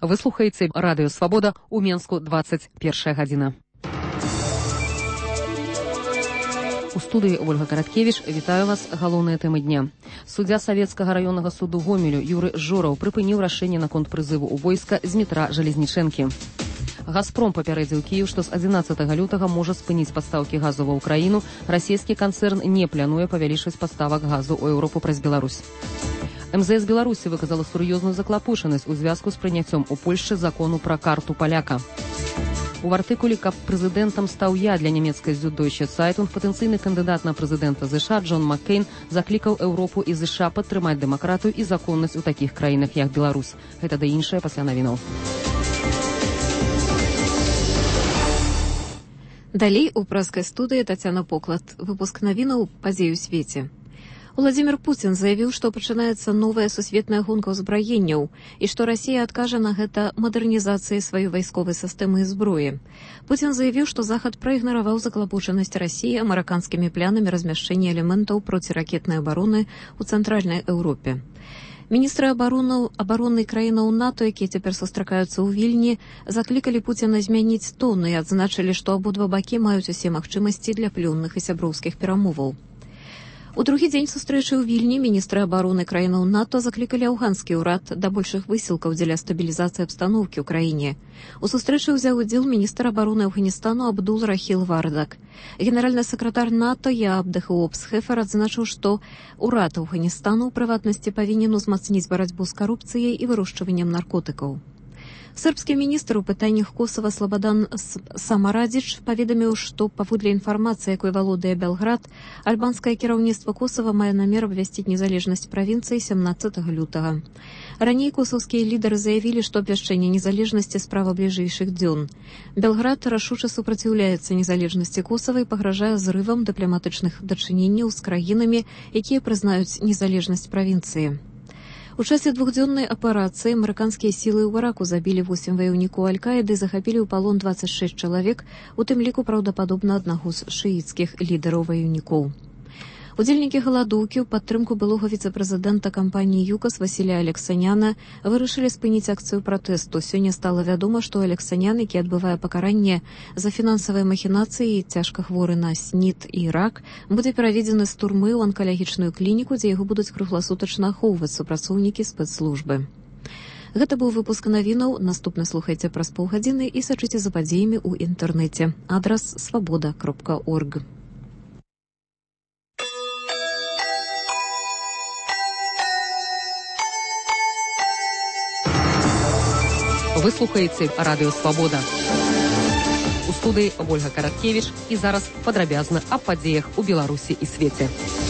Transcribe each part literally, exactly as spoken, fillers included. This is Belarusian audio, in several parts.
Вы слухаеце радыё Свабода ў Менску двадцать першая гадзіна. У студыі Ольга Караткевіч, вітаю вас, галоўныя тэмы дня. Суддзя Савецкага раённага суду Гомелю Юры Жораў прыпыніў рашэнне наконт прызыву ў войска Змітра Жалезнічэнкі. Газпром папярэдзіў Кіеў, што з адзінаццатага лютага можа спыніць пастаўкі газу ва ўкраіну. Расійскі канцэрн не плануе павялічыць паставак газу ў Еўропу праз Беларусь. эм зэ эс Беларусі выказала сур'ёзную заклапушанасць у звязку з прыняццём у Польшчы закону пра карту паляка. У артыкуле, каб прэзідэнтам стаў я для нямецкай Süddeutsche Zeitung, патэнцыйны кандыдат на прэзідэнта ЗША Джон Маккейн заклікаў Еўропу і ЗША падтрымаць дэмакратыю і законнасць у такіх краінах, як Беларусь. Гэта да іншае пасля навінаў. Далей у праскай студыі Тацяна Поклад. Выпуск навінаў «Падзеі ў свеце». Владзімір Пуцін заявіў, што пачынаецца новая сусветная гонка ўзбраенняў і што Расія адкажа на гэта мадэрнізацыяй сваёй вайсковай сістэмы і зброі. Пуцін заявіў, што Захад праігнараваў заклапочанасць Расіі амерыканскімі планамі размяшчэння элементаў проціракетнай абароны ў цэнтральнай Еўропе. Міністры абароны, абароннай краінаў НАТО, якія цяпер сустракаюцца ў Вільні, заклікалі Пуціна змяніць тон і адзначылі, што абодва бакі маюць усе магчымасці для плённых і сяброўскіх перамоваў. У другі дзень сустрэчы ў Вільні міністры абароны краінаў НАТО заклікалі афганскі ўрад да большых высілкаў дзеля стабілізацыі абстаноўкі ў краіне. У сустрэчы ўзяў удзел міністр абароны Афганістану Абдул Рахіл Вардак. Генеральны сакратар НАТО Яаб Дехеопс Хефер адзначыў, што ўрад Афганістану ў прыватнасці павінен узмацніць барацьбу з карупцыяй і вырушчваннем наркотыкаў. Сербскі міністр у пытаннях Косава Слободан Самарадзіч паведаміў, што паводле інфармацыі, якой валодае Белград, альбанскае кіраўніцтва Косава мае намер абвясціць незалежнасць правінцыі сямнаццатага лютага. Раней косаўскія лідары заявілі, што абвяшчэнне незалежнасці справа бліжэйшых дзён. Белград рашуча супраціўляецца незалежнасці Косава і пагражае зрывам дыпламатычных дачыненняў з краінамі, якія прызнаюць незалежнасць правінцыі. У часе двухдзённай аперацыі амерыканскія сілы ў Іраку забілі восем ваяўнікоў Аль-Каіды і захапілі ў палон дваццаць шэсць чалавек, у тым ліку праўдападобна аднаго з шыіцкіх лідараў ваяўнікоў. Удзельнікі галадоўкі ў падтрымку былога віцэ-прэзідэнта кампаніі ЮКАС Васіля Алексаняна вырашылі спыніць акцыю пратэсту. Сёння стала вядома, што Алексанян, які адбывае пакаранне за фінансавыя махінацыі і цяжка хворы на СНІД і рак, будзе пераведзены з турмы ў анкалагічную клініку, дзе яго будуць кругласутачна ахоўваць супрацоўнікі спецслужбы. Гэта быў выпуск навінаў. Наступны слухайце праз паўгадзіны і сачыце за падзеямі ў інтэрнэце. Адрас свабода кропка орг. Вы слухаеце радыё Свабода. У студыі Ольга Караткевіч і зараз падрабязна аб падзеях у Беларусі і свеце.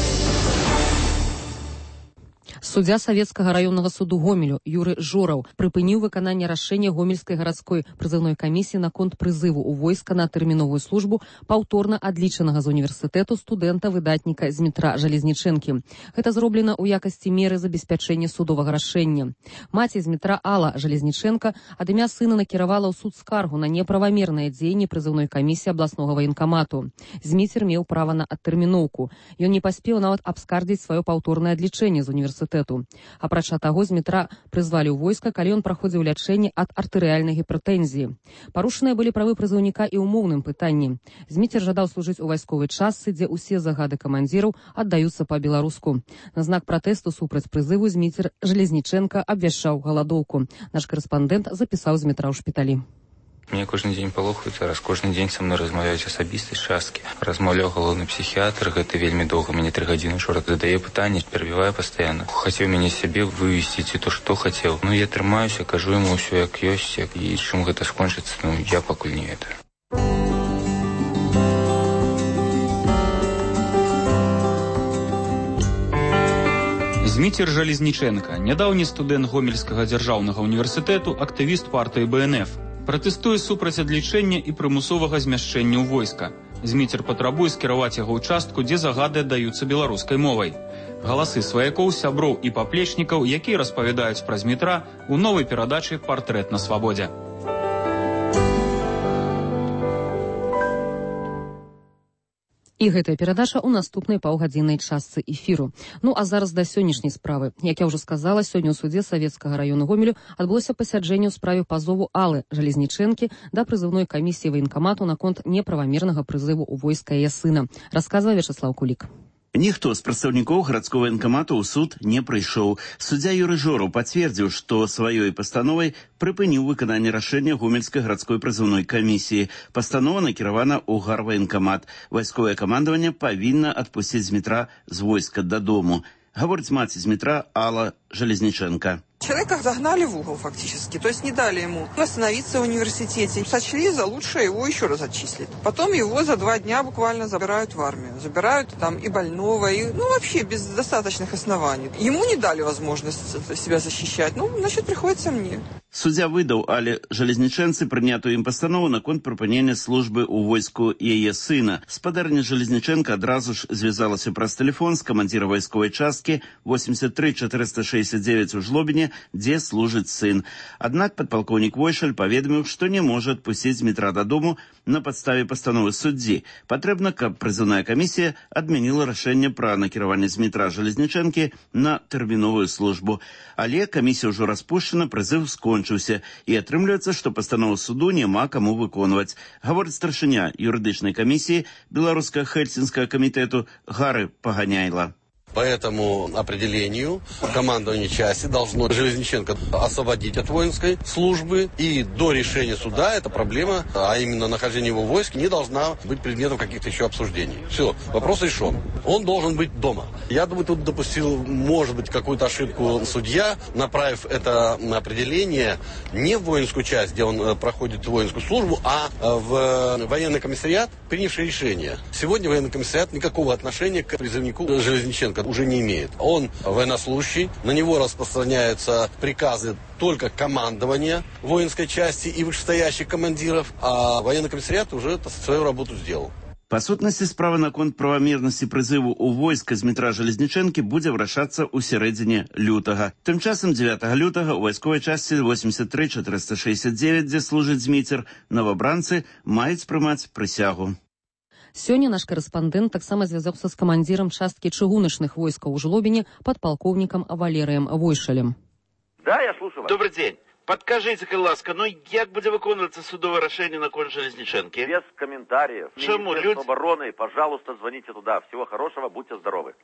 Суддзя Савецкага раённага суду Гомелю Юры Жораў прыпыніў выкананне рашэння гомельскай гарадской прызыўной камісіі наконт прызыву ў войска на тэрміновую службу паўторна адлічанага з універсітэту студэнта-выдатніка Змітра Жалезнічэнкі. Гэта зроблена ў якасці меры забеспячэння судовага рашэння. Маці Змітра Алла Жалезнічэнка ад імя сына накіравала ў суд скаргу на неправамернае дзеянне прызыўной камісіі абласнога ваенкамату. Зміцер меў права на адтэрміноўку. Ён не паспеў нават абскардзіць сваё паўторнае адлічэнне з універсітэту. Апрача таго, Змітра прызвалі ў войска, калі ён праходзіў лячэнне ад артэрыяльнай гіпертэнзіі. Парушаныя былі правы прызыўніка і ў моўным пытанні. Зміцер жадаў служыць у вайсковай частцы, дзе ўсе загады камандзіраў аддаюцца па-беларуску. На знак пратэсту супраць прызыву Зміцер Жалезнічэнка абвяшчаў галадоўку. Наш карэспандэнт запісаў Змітра ў шпіталі. Мне кожны дзень палохаюцца, раз кожны дзень са мной размаўляюць асабістыя часткі. Размаўляў галоўны псіхіятр, гэта вельмі доўга, мяне тры гадзіны ўчора задае пытанне, перабівае пастаянна. Хацеў мяне сябе вывесці, ці то што хацеў. Ну, я трымаюся, кажу яму ўсё як ёсць, як і чым гэта скончыцца, ну, я пакуль не ведаю. Зміцер Жалезнічэнка, нядаўні студэнт Гомельскага дзяржаўнага універсітэту, актывіст партыі Бэ Эн Эф. Пратэстуе супраць адлічэння і прымусовага змяшчэння ў войска. Зміцер патрабуе скіраваць яго ў частку, дзе загады аддаюцца беларускай мовай. Галасы сваякоў, сяброў і паплечнікаў, якія распавядаюць пра Змітра у новай перадачы «Партрэт на свабодзе». І гэтая перадача ў наступнай паўгадзіннай частцы эфіру. Ну а зараз да сённяшняй справы. Як я ўжо сказала, сёння ў судзе Савецкага раёну Гомелю адбылося пасяджэнне ў справе пазову Аллы Жалезнічэнкі да прызыўной камісіі ваенкамату наконт неправамернага прызыву ў войска яе сына. Расказвае Вячеслав Кулік. Ніхто з прадстаўнікоў гарадскога ваенкамату ў суд не прыйшоў. Суддзя Юрый Жораў пацвердзіў, што сваёй пастановай прыпыніў выкананне рашэння гомельскай гарадской прызыўной камісіі. Пастанова накіравана ў гарваенкамат. Вайсковае камандаванне павінна адпусціць Змітра з войска дадому. Гаворыць маці Змітра Алла Жалезніченко. Человека загнали в угол фактически, то есть не дали ему восстановиться в университете. Сочли за лучшее его еще раз отчислить. Потом его за два дня буквально забирают в армию. Забирают там и больного, и ну вообще без достаточных оснований. Ему не дали возможность себя защищать, ну значит приходится мне. Суддзя выдаў Алле Жалезнічэнцы прынятую ім пастанову наконт прыпынення службы ў войску яе сына. Спадарня Жалезнічэнка адразу ж звязалася праз тэлефон з камандзіра вайсковай часткі восемьдесят три четыреста шестьдесят девять у Жлобіне, дзе служыць сын. Аднак падпалкоўнік Войшаль паведаміў, што не можа адпусціць Змітра дадому на падставе пастановы суддзі. Патрэбна, каб прызыўная камісія адмяніла рашэнне пра накіраванне Змітра Жалезнічэнкі на тэрміновую службу. Але камісія ўжо распушчана, прызыў скончыўся, і атрымліваецца, што пастанову суду няма каму выконваць. Гаворыць старшыня юрыдычнай камісіі Беларускага Хельсінскага камітэту Гары Паганяйла. По этому определению командование части должно Железниченко освободить от воинской службы, и до решения суда эта проблема, а именно нахождение его в войске, не должна быть предметом каких-то еще обсуждений. Все, вопрос решен. Он должен быть дома. Я думаю, тут допустил, может быть, какую-то ошибку судья, направив это определение не в воинскую часть, где он проходит воинскую службу, а в военный комиссариат, принявший решение. Сегодня военный комиссариат никакого отношения к призывнику Железниченко уже не имеет. Он военнослужащий, на него распространяются приказы только командования воинской части и вышестоящих командиров, а военный комиссариат уже свою работу сделал. Па сутнасці справа наконт правамернасці прызыву ў войска Змітра Жалезнічэнкі будзе вырашацца ў сярэдзіне лютага. Тым часам дзевятага лютага ў вайсковай частцы восемьдесят три четыреста шестьдесят девять, дзе служыць Зміцер, новабранцы маюць прымаць прысягу. Сёння наш корэспандэнт таксама звязаўся з камандзірам часткі чыгуначных войскаў у Жлобіне падпалкоўнікам Валерыем Войшалем. Да, я слушаю вас. Добрый день. Подкажите, ласка, ну як буде виконуватися судове рішення на конт Железниченки? Без комментариев. Чему? Министерство обороны, пожалуйста, звоните туда. Всего хорошего, будьте здоровы.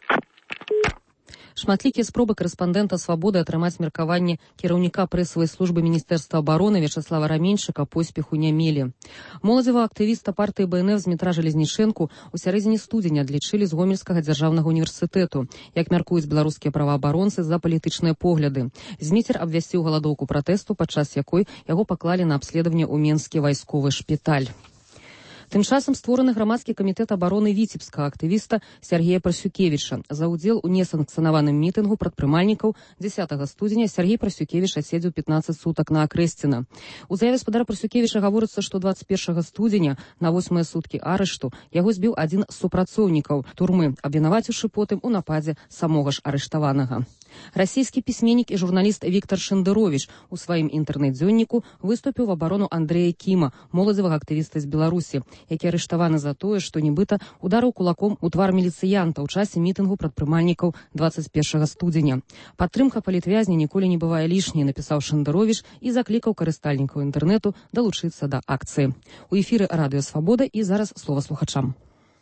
Шматлікія спробы корэспандэнта «Свабоды» атрымаць меркаванне кіраўніка прэсавай службы Міністэрства абароны Вячеслава Раменьчыка поспеху не мелі. Моладзевага актывіста партыі бэ эн эф Змітра Жалезнічэнку у сярэдзіне студзеня адлічылі з Гомельскага дзяржаўнага універсітэту. Як мяркуюць беларускія праваабаронцы, за палітычныя погляды. Зміцер абвясціў галадоўку пратэсту, падчас якой яго паклалі на абследаванне ў Менскі вайсковы шпіталь. Тым часам створаны грамадскі камітэт абароны віцебскага актывіста Сергея Прасюкевіча. За ўдзел у несанкцыянаваным мітынгу прадпрымальнікаў дзесятага студзеня Сергей Прасюкевіч адседзеў пятнаццаць сутак на Акрэсціна. У заяве спадара Прасюкевіча гаворыцца, што дваццаць першага студзеня на восьмыя суткі арышту яго збіў адзін з супрацоўнікаў турмы, абвінаваціўшы потым у нападзе самога ж арыштаванага. Расійскі пісьменнік і журналіст Віктор Шендерович у сваім інтэрнэт-дзённіку выступіў в абарону Андрэя Кіма, моладзевага актывіста з Беларусі, які арыштаваны за тое, што нібыта ударыў кулаком у твар міліцыянта ў часе мітынгу прадпрымальнікаў дваццаць першага студзеня. Падтрымка палітвязня ніколі не бывае лішняй, напісаў Шендерович і заклікаў карыстальнікаў інтэрнэту далучыцца да акцыі. У эфіры Радыё Свабода і зараз слова слухачам.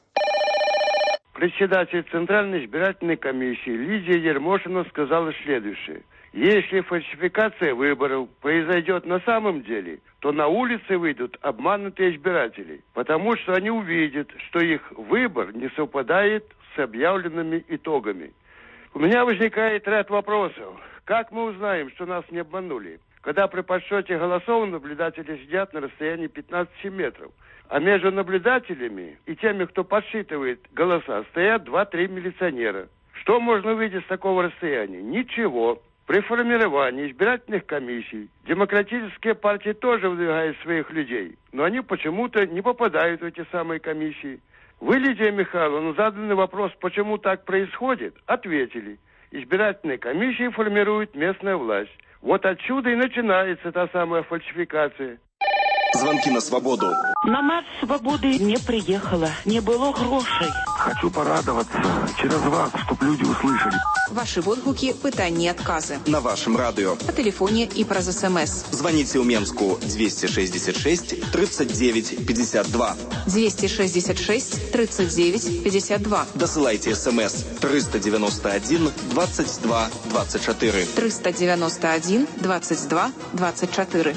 Председатель Центральной избирательной комиссии Лидия Ермошина сказала следующее. Если фальсификация выборов произойдет на самом деле, то на улице выйдут обманутые избиратели, потому что они увидят, что их выбор не совпадает с объявленными итогами. У меня возникает ряд вопросов. Как мы узнаем, что нас не обманули, когда при подсчете голосов наблюдатели сидят на расстоянии пятнадцати метров? А между наблюдателями и теми, кто подсчитывает голоса, стоят два-три милиционера. Что можно увидеть с такого расстояния? Ничего. При формировании избирательных комиссий демократические партии тоже выдвигают своих людей, но они почему-то не попадают в эти самые комиссии. Вы, Лидия Михайловна, на заданный вопрос, почему так происходит, ответили. Избирательные комиссии формирует местная власть. Вот отсюда и начинается та самая фальсификация. Звонки на свободу. На марш свободы не приехала. Не было грошей. Хочу порадоваться через вас, чтобы люди услышали. Ваши водгуки, пытания и отказы. На вашем радио. По телефоне и про СМС. Звоните у Менску двести шестьдесят шесть тридцать девять пятьдесят два. двести шестьдесят шесть тридцать девять пятьдесят два. Досылайте СМС триста девяносто один двадцать два двадцать четыре. триста девяносто один двадцать два двадцать четыре.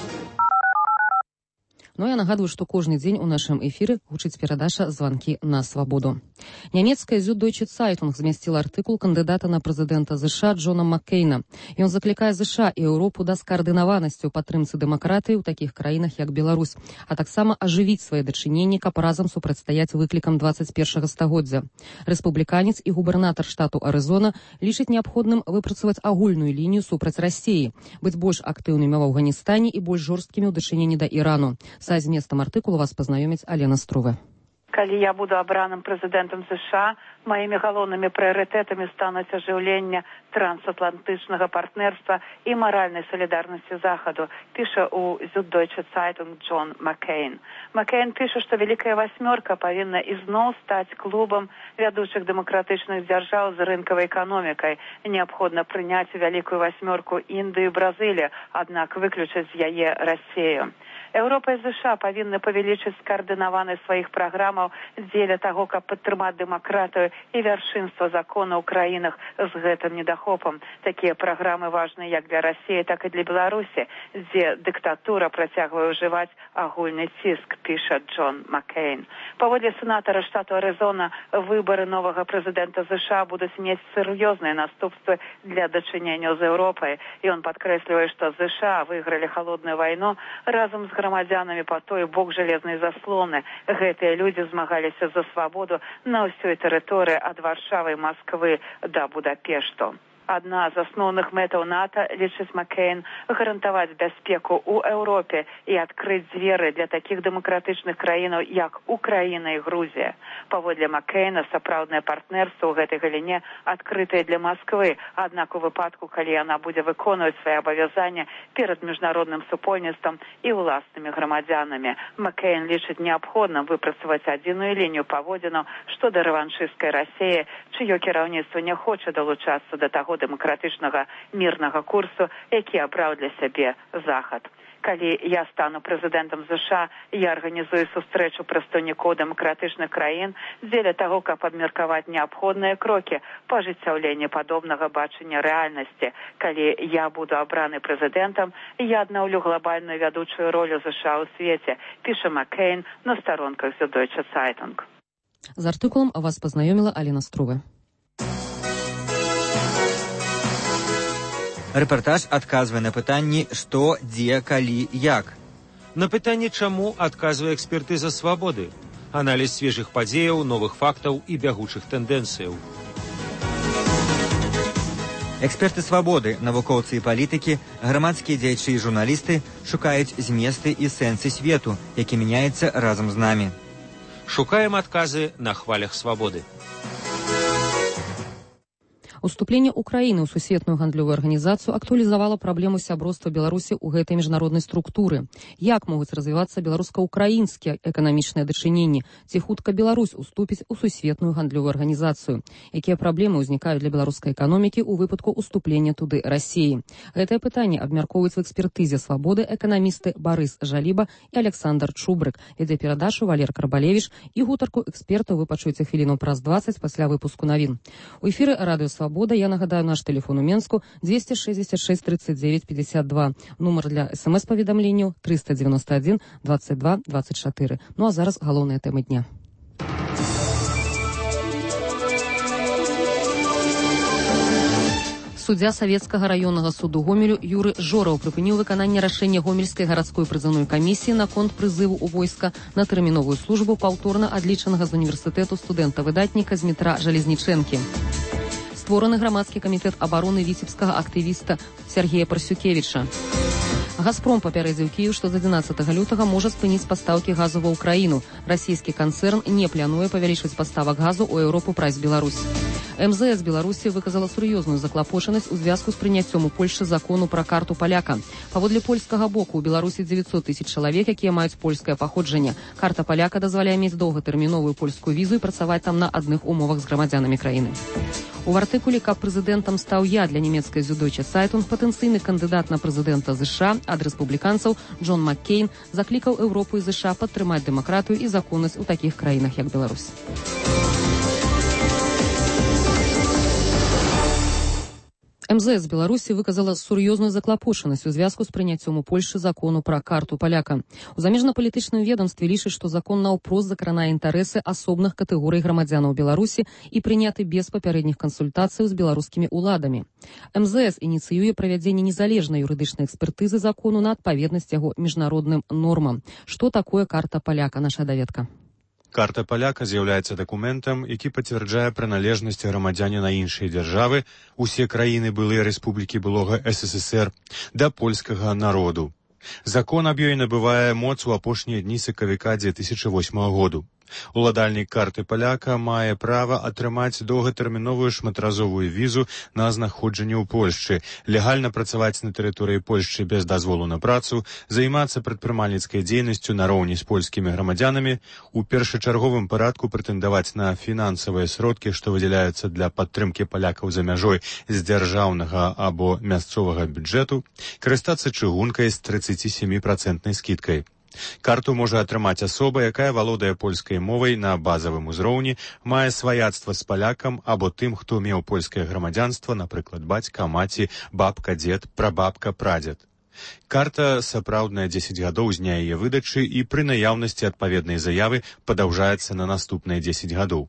Ну, я нагадую, што кожны дзень у нашым эфіры гучыць перадача «Званкі на свабоду». Нямецкая «Süddeutsche Zeitung» змясціла артыкул кандыдата на прэзідэнта ЗША Джона Маккейна. Ён заклікае ЗША і Еўропу да скаардынаванасці ў падтрымцы дэмакратыі ў такіх краінах, як Беларусь, а таксама ажывіць свае дачыненні, каб разам супрацьстаяць выклікам двадцать першага стагоддзя. Рэспубліканец і губернатар штату Арызона лічыць неабходным выпрацаваць агульную лінію супраць Расіі, быць больш актыўнымі ў Афганістане і больш жорсткімі ў дачыненні да Ірану. Са зместам артыкулу вас пазнаёміць Алена Струве. Калі я буду абраным прэзідэнтам ЗША, маімі галоўнымі прыярытэтамі стануць ажыўленне трансатлантычнага партнерства і маральнай салідарнасці Захаду, піша у Süddeutsche Zeitung Джон Маккейн. Маккейн піша, што Великая Васьмёрка павінна ізноў стаць клубам вядучых дэмакратычных дзяржаў з рынкавай эканомікай. Неабходна прыняць Вялікую Васьмёрку Індыю і Бразылію, аднак выключыць з яе Расію. Еўропа і ЗША павінны павялічыць скаардынаванасць сваіх праграмаў дзеля таго, каб падтрымаць дэмакратыю і вяршынства закона ў краінах з гэтым недахопам. Такія праграмы важныя як для Расіі, так і для Беларусі, дзе дыктатура працягвае ўжываць агульны ціск, піша Джон Маккейн. Паводле сенатара штату Арызона, выбары новага прэзідэнта ЗША будуць мець сур'ёзныя наступствы для дачыненняў з Еўропай. Ён падкрэслівае, што ЗША выйгралі халодную вайну разам з грамадзянамі па той бок жалезнай заслоны. Гэтыя людзі змагаліся за свабоду на ўсёй тэрыторыі ад Варшавы і Масквы да Будапешту. Адна з асноўных мэтаў НАТО, лічыць Маккейн, гарантаваць бяспеку ў Еўропе і адкрыць дзверы для такіх дэмакратычных краінаў, як Украіна і Грузія. Паводле Маккейна, сапраўднае партнерства ў гэтай галіне адкрытае для Масквы, аднак у выпадку, калі яна будзе выконваць свае абавязанні перад міжнародным супольніцтвам і ўласнымі грамадзянамі. Маккейн лічыць неабходным выпрацаваць адзіную лінію паводзінаў шчодо рэваншысцкай Расіі, чыё кіраўніцтва не хоча далучацца да таго дэмакратычнага мірнага курсу, які абраў для сябе Захад. Калі я стану прэзідэнтам ЗША, я арганізую сустрэчу прадстаўнікоў дэмакратычных краін дзеля таго, каб абмеркаваць неабходныя крокі па ажыццяўленні падобнага бачання рэальнасці. Калі я буду абраны прэзідэнтам, я аднаўлю глобальную вядучую ролю ЗША ў свеце, піша Маккейн на старонках Süddeutsche Zeitung. З артыкулам вас пазнаёміла Алена Струве. Рэпартаж адказвае на пытанні «Што, дзе, калі, як?». На пытанне «Чаму?» адказвае экспертыза «Свабоды». Аналіз свежых падзеяў, новых фактаў і бягучых тэндэнцыяў. Эксперты «Свабоды», навукоўцы і палітыкі, грамадскія дзеячы і журналісты шукаюць зместы і сэнсы свету, які мяняецца разам з намі. Шукаем адказы на хвалях «Свабоды». Уступленне Украіны ў сусветную гандлёвую арганізацыю актуалізавала праблему сяброўства Беларусі ў гэтай міжнароднай структуры. Як могуць развівацца беларуска-украінскія эканамічныя дачыненні, ці хутка Беларусь уступіць у сусветную гандлёвую арганізацыю? Якія праблемы ўзнікаюць для беларускай эканомікі ў выпадку уступлення туды Расіі? Гэтае пытанне абмяркоўваюць в экспертызе «Свабоды» эканамісты Барыс Жаліба і Александр Чубрык. Вядзе перадачу Валер Карбалевіч, і гутарку экспертаў вы пачуеце хвіліну праз дваццаць пасля выпуску навін. У эфіры радыё «Свабода». Я нагадаю наш телефон у Менску двести шестьдесят шесть тридцать девять пятьдесят два. Нумар для смс-паведамленняў триста девяносто один двадцать два двадцать четыре. Ну а зараз галоўныя тэмы дня. Суддзя Савецкага раённага суду Гомелю Юры Жораў прыпыніў выкананне рашэння Гомельскай гарадской прызыўной камісіі наконт прызыву ў войска на тэрміновую службу паўторна адлічанага з універсітэту студэнта-выдатніка Змітра Жалезнічэнкі. Створаны грамадскі камітэт абароны віцебскага актывіста Сергея Парсюкевіча. «Газпром» папярэдзіў Кіеў, што з адзінаццатага лютага можа спыніць пастаўкі газу ва ўкраіну. Расійскі канцэрн не плануе павялічваць паставак газу ў Еўропу праз Беларусь. эм зэ эс Беларусі выказала сур'ёзную заклапошанасць у звязку з прыняццём у Польшы закону пра карту паляка. Паводле польскага боку, у Беларусі дзевяцьсот тысяч чалавек, якія маюць польскае паходжанне. Карта паляка дазваляе мець доўгатэрміновую польскую візу і працаваць там на адных умовах з грамадзянамі краіны. У артыкуле, каб прэзідэнтам стаў я для нямецкай Süddeutsche Zeitung, патэнцыйны кандыдат на прэзідэнта ЗША ад рэспубліканцаў Джон Маккейн заклікаў Еўропу і ЗША падтрымаць дэмакратыю і законнасць у такіх краінах, як Беларусь. эм зэ эс Беларусі выказала сур'ёзную заклапошанасць у звязку з прыняццём у Польшы закону пра карту паляка. У замежнапалітычным ведомстве лічаць, што закон наўпрост закранае інтарэсы асобных катэгорый грамадзянаў Беларусі і прыняты без папярэдніх кансультацыяў з беларускімі ўладамі. эм зэ эс ініцыюе правядзенне незалежнай юрыдычнай экспертызы закону на адпаведнасць яго міжнародным нормам. Што такое карта паляка, наша даведка? Карта паляка з'яўляецца дакументам, які пацвярджае прыналежнасць грамадзяне на іншыя дзяржавы, усе краіны былыя рэспублікі былога эс эс эс эр, да польскага народу. Закон аб ёй набывае моц у апошнія дні сакавіка дзве тысячы восьмага году. Уладальнік карты паляка мае права атрымаць доўгатэрміновую шматразовую візу на знаходжанне ў Польшчы, легальна працаваць на тэрыторыі Польшчы без дазволу на працу, займацца прадпрымальніцкай дзейнасцю нароўні з польскімі грамадзянамі, у першачарговым парадку прэтэндаваць на фінансавыя сродкі, што выдзяляюцца для падтрымкі палякаў за мяжой з дзяржаўнага або мясцовага бюджэту, карыстацца чыгункай з трыццацісяміпрацэнтнай скідкай. Карту можа атрымаць асоба, якая валодае польскай мовай на базавым узроўні, мае сваяцтва з палякам або тым, хто меў польскае грамадзянства, напрыклад, бацька, маці, бабка, дзед, прабабка, прадзед. Карта сапраўдная дзесяць гадоў з дня яе выдачы і пры наяўнасці адпаведнай заявы падаўжаецца на наступныя дзесяць гадоў.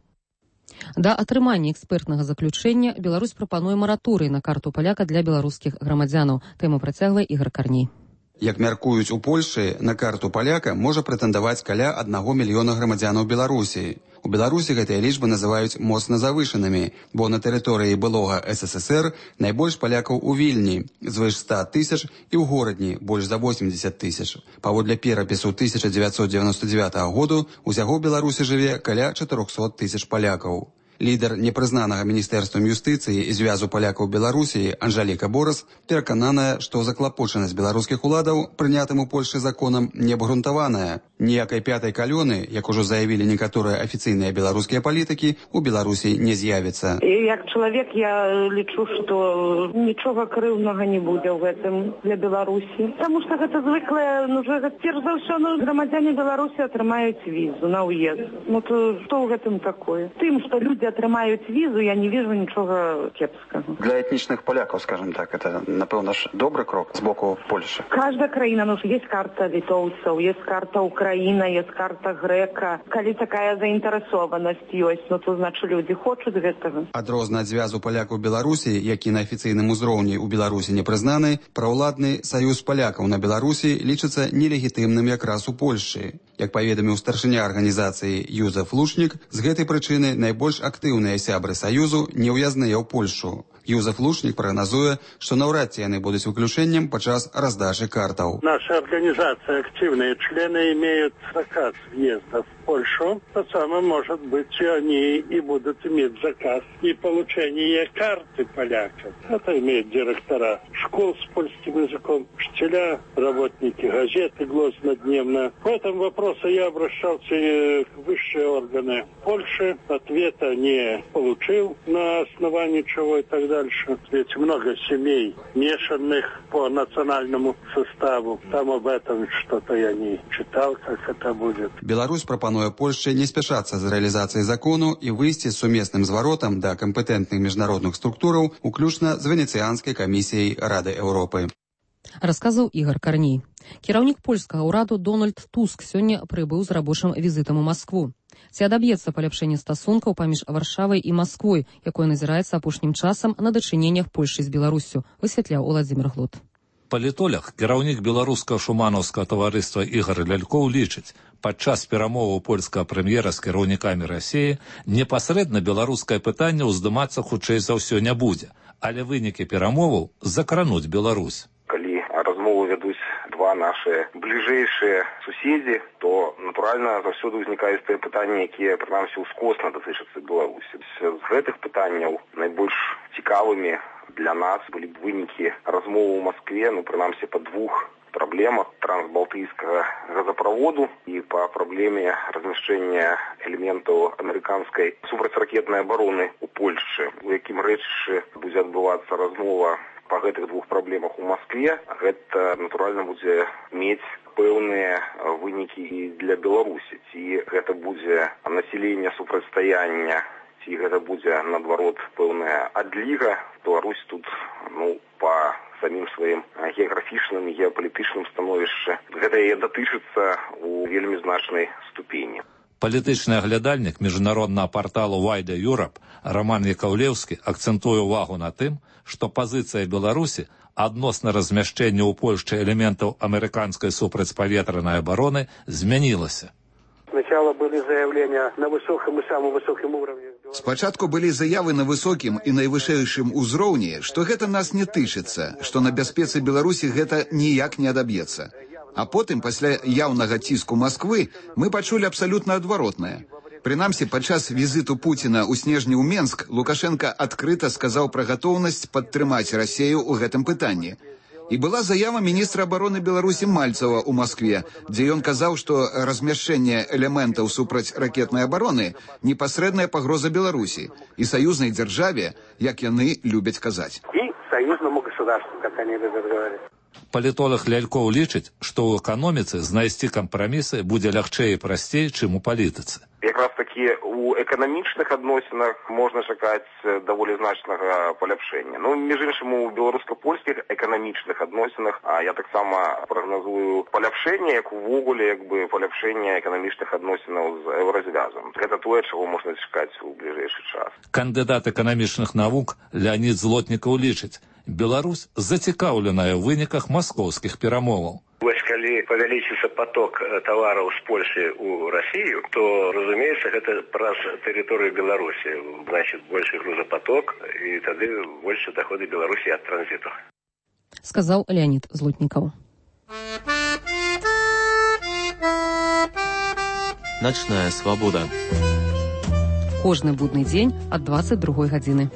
Да атрымання экспертнага заключэння Беларусь прапануе мараторый на карту паляка для беларускіх грамадзянаў. Тэму працягвае Ігар Карней. Як мяркуюць у Польшы, на карту паляка можа прэтэндаваць каля аднаго мільёна грамадзянаў Беларусі. У Беларусі гэтыя лічбы называюць моцна завышанымі, бо на тэрыторыі былога эс эс эс эр найбольш палякаў у Вільні, звыш ста тысяч, і ў горадні больш за восемьдесят тысяч. Паводле перапісу тысяча дзевяцьсот дзевяноста дзевятага году усяго ў Беларусі жыве каля чатырохсот тысяч палякаў. Лідар непрызнанага міністэрствам юстыцыі і звязу палякаў Беларусі Анжаліка Борас перакананая, што заклапочанасць беларускіх уладаў прынятым у Польшы законам неабгрунтаваная. Ніякай пятай калёны, як ужо заявілі некаторыя афіцыйныя беларускія палітыкі, у Беларусі не з'явіцца. Як чалавек я лічу, што нічога крыўнага не будзе ў гэтым для Беларусі. Таму што гэта звыклая, ну, перш за ўсё, ну, грамадзяне Беларусі атрымаюць візу на ўезд. Ну, то што ў гэтым такое? Тым, што людзі атрымаюць візу, я не вижу нічога кепскага. Для этнічных палякаў, скажем так, это, напэўна ж, добры крок з боку Польши. Каждая краіна, ну, есть карта літоўцаў, есть карта Украіна, есть карта грэка. Калі такая заінтарэсованасць ёсць, ну, то, значит, людзі хочуць гэтага. Адрозна ад звязу палякаў Беларусі, які на афіцыйным узроўні ў Беларусі не прызнаны, праўладны саюз палякаў на Беларусі лічыцца нелегітымным якраз у Польшчы. Як паведаміў старшыня арганізацыі Юзеф Лушнік, з гэтай прычыны найбольш актыўныя сябры саюзу не ўязныя ў Польшу. Юзеф Лушнік прагназуе, што наўрад ці яны будуць выключэннем падчас раздачы картаў. Наша организация, активные члены, имеют заказ въезда в Польшу. То самое, может быть, они и будут иметь заказ и получение карты поляков. Это имеют директора школ с польским языком, учителя, работники газеты «Гложнодневно». По этому вопросу я обращался к высшие органы Польши. Ответа не получил, на основании чего и так далее. Дальше. Ведь много семей, мешанных по национальному составу. Там об этом что-то я не читал, как это будет. Беларусь прапануе Польшчы не спяшацца з рэалізацыяй закону і выйсці з сумесным зваротам да кампетэнтных міжнародных структураў, уключна з Венецыянскай камісіяй Рады Еўропы. Расказаў Ігар Карней. Кіраўнік польскага ўраду Дональд Туск сёння прыбыў з рабочым візітам у Маскву. Ці адаб'ецца паляпшэнне стасункаў паміж Варшавай і Масквой, якое назіраецца апошнім часам на дачыненнях Польшчы з Беларуссю, высвятляў Уладзімір Глот. Палітолог, кіраўнік беларускага шуманаўскага таварыства Ігар Лялькоў лічыць, падчас перамоваў польскага прэм'ера з кіраўнікамі Расіі непасрэдна беларускае пытанне ўздымацца хутчэй за ўсё не будзе, але вынікі перамоваў закрануць Беларусь. Калі размовы вядуць два наши ближайшие суседи, то, натуральна, заўсёды ўзнікаюць тыя пытанні, якія, прынамсі, ускосна датычацца Беларусі. З гэтых пытанняў найбольш цікавымі для нас былі б вынікі размовы ў Маскве, ну, прынамсі, па двух проблемах трансбалтыйскага газопроводу и по проблеме размещения элементов американской супрацьракетной обороны у Польши, у якім рэчы будзе адбывацца размова по гэтых двух проблемах у Москве. Гэта, натуральна, будзе мець пэўныя вынікі і для Беларусі. Ці гэта будзе население супрацьстаяння, ці гэта будзе, наадварот, пэўная адліга. Беларусь тут, ну, по самим сваім геаграфічным і геапалітычным становішчы. Гэта яе датычыцца у вельмі значнай ступені. Палітычны аглядальнік міжнароднага парталу Wide Europe Роман Якаўлеўскі акцэнтуе ўвагу на тым, што пазіцыя Беларусі адносна размяшчэння ў Польшчы элементаў амерыканскай супрацьпаветранай абароны змянілася. Сначала были заявления на высоком и самом высоком уровне. Спачатку былі заявы на высокім і найвышэйшым узроўні, што гэта нас не тычыцца, што на бяспецы Беларусі гэта ніяк не адаб'ецца. А потым, пасля яўнага ціску Масквы, мы пачулі абсалютна адваротнае. Прынамсі, падчас візіту Пуціна ў снежні ў Менск Лукашенка адкрыта сказаў пра гатоўнасць падтрымаць Расею ў гэтым пытанні. І была заява міністра абароны Беларусі Мальцева ў Маскве, дзе ён казаў, што размяшчэнне элементаў супраць ракетнай абароны непасрэдная пагроза Беларусі і саюзнай дзяржаве, як яны любяць казаць. І саюзнаму государству, как они любят говорить. Палітолог Лялькоў лічыць, што ў эканоміцы знайсці кампрамісы будзе лягчэй і прасцей, чым у палітыцы. Якраз такі у эканамічных адносінах можна чакаць даволі значнага паляпшэння. Ну, між іншым, у беларуска-польскіх эканамічных адносінах а я таксама прагназую паляпшэнне, як увогуле, як бы паляпшэнне эканамічных адносінаў з еўразвязам. Гэта тое, чаго можна чакаць у бліжэйшы час. Кандыдат эканамічных навук Леонид Злотнікаў лічыць, Беларусь зацікаўленая ў выніках маскоўскіх перамоваў. Вось калі павялічыцца поток тавараў з Польши ў Расію, то, разумеецца, гэта праз тэрыторыю Беларусі. Значит, большы грузапоток, і тады больше доходы Беларусі ад транзіту. Сказаў Леонид Злотнікаў. Ночная свабода. Кожны будны дзень ад дваццаць другой гадзіны.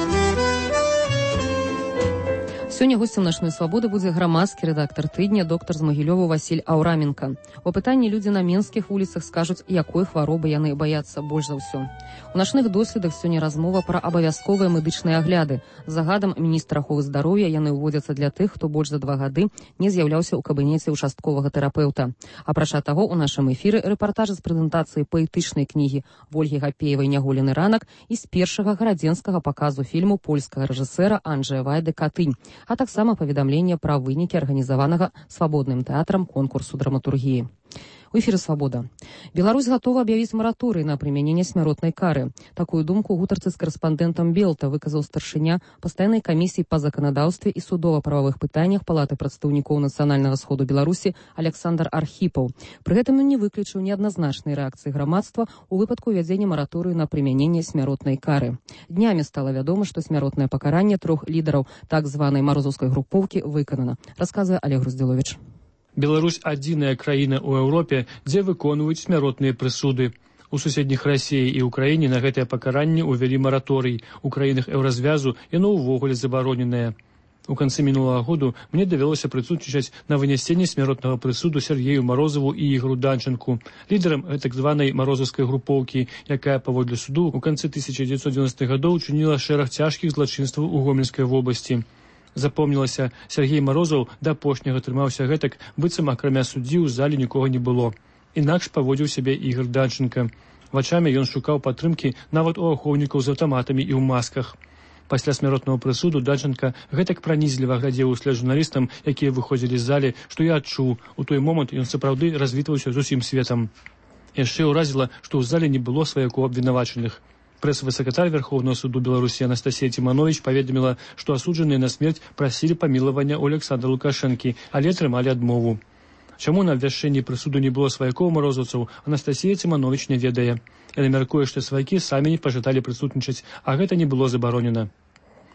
Сёння госцем «Ночной свабоды» будзе грамадскі рэдактар тыдня, доктар з Магілёва Васіль Аўраменка. У пытанні людзі на менскіх вуліцах скажуць, якой хваробы яны баяцца больш за ўсё. У начных доследах сёння размова пра абавязковыя медычныя агляды. Загадам міністра аховы здароўя яны ўводзяцца для тых, хто больш за два гады не з'яўляўся ў кабінеце участковага тэрапеўта. Апрача таго, у нашым эфіры рэпартажы з прэзентацыі паэтычнай кнігі Вольгі Гапеевай «Няголены ранак» і з першага гарадзенскага паказу фільму польскага рэжысэра Анджэя Вайды «Катынь», а таксама паведамленне пра вынікі арганізаванага свабодным тэатрам конкурсу драматургіі. У эфіры «Свабода». Беларусь гатова аб'явіць мараторый на прымяненне смяротнай кары. Такую думку ў гутарцы з карэспандэнтам Белта выказаў старшыня пастаяннай камісіі па заканадаўстве і судова-прававых пытаннях Палаты прадстаўнікоў Нацыянальнага сходу Беларусі Александр Архіпаў. Пры гэтым ён не выключыў неадназначнай рэакцыі грамадства ў выпадку ўвядзення мараторыю на прымяненне смяротнай кары. Днямі стала вядома, што смяротнае пакаранне трох лідараў так званай марозаўскай групоўкі выканана, расказвае Олег Груздзіловіч. Беларусь – адзіная краіна ў Еўропе, дзе выконваюць смяротныя прысуды. У суседніх Расіі і Ўкраіне на гэтае пакаранне ўвялі мараторый. У краінах еўразвязу яно ўвогуле забароненае. У канцы мінулага году мне давялося прысутнічаць на вынясенні смяротнага прысуду Сергею Марозаву і Ігору Данченку, лідарам так званай марозаўскай групоўкі, якая, паводле суду, у канцы тысяча дзевяцьсот дзевяностых гадоў чыніла шэраг цяжкіх злачынстваў у Гомельскай вобласці. Запомнілася, Сергей Марозаў да апошняга трымаўся гэтак, быццам акрамя суддзі ў зале нікога не было. Інакш паводзіў сябе Ігор Данченка. Вачамі ён шукаў падтрымкі нават у ахоўнікаў з аўтаматамі і ў масках. Пасля смяротнага прысуду Данченка гэтак пранізліва глядзеў услед журналістам, якія выходзілі з залі, што я адчуў. У той момант ён сапраўды развітваўся з усім светам. Яшчэ ўразіла, што ў зале не было сваякоў абвінавачаных. Прэсавы сакратар Верховного суду Беларусі Анастасія Ціманович паведаміла, што асуджаныя на смерць прасілі памілавання ў Александра Лукашэнкі, але атрымалі адмову. Чаму на абвяшчэнні прысуду не было сваякоў марозаўцаў, Анастасія Ціманович не ведае. Яна мяркуе, што сваякі самі не пажадалі прысутнічаць, а гэта не было забаронена.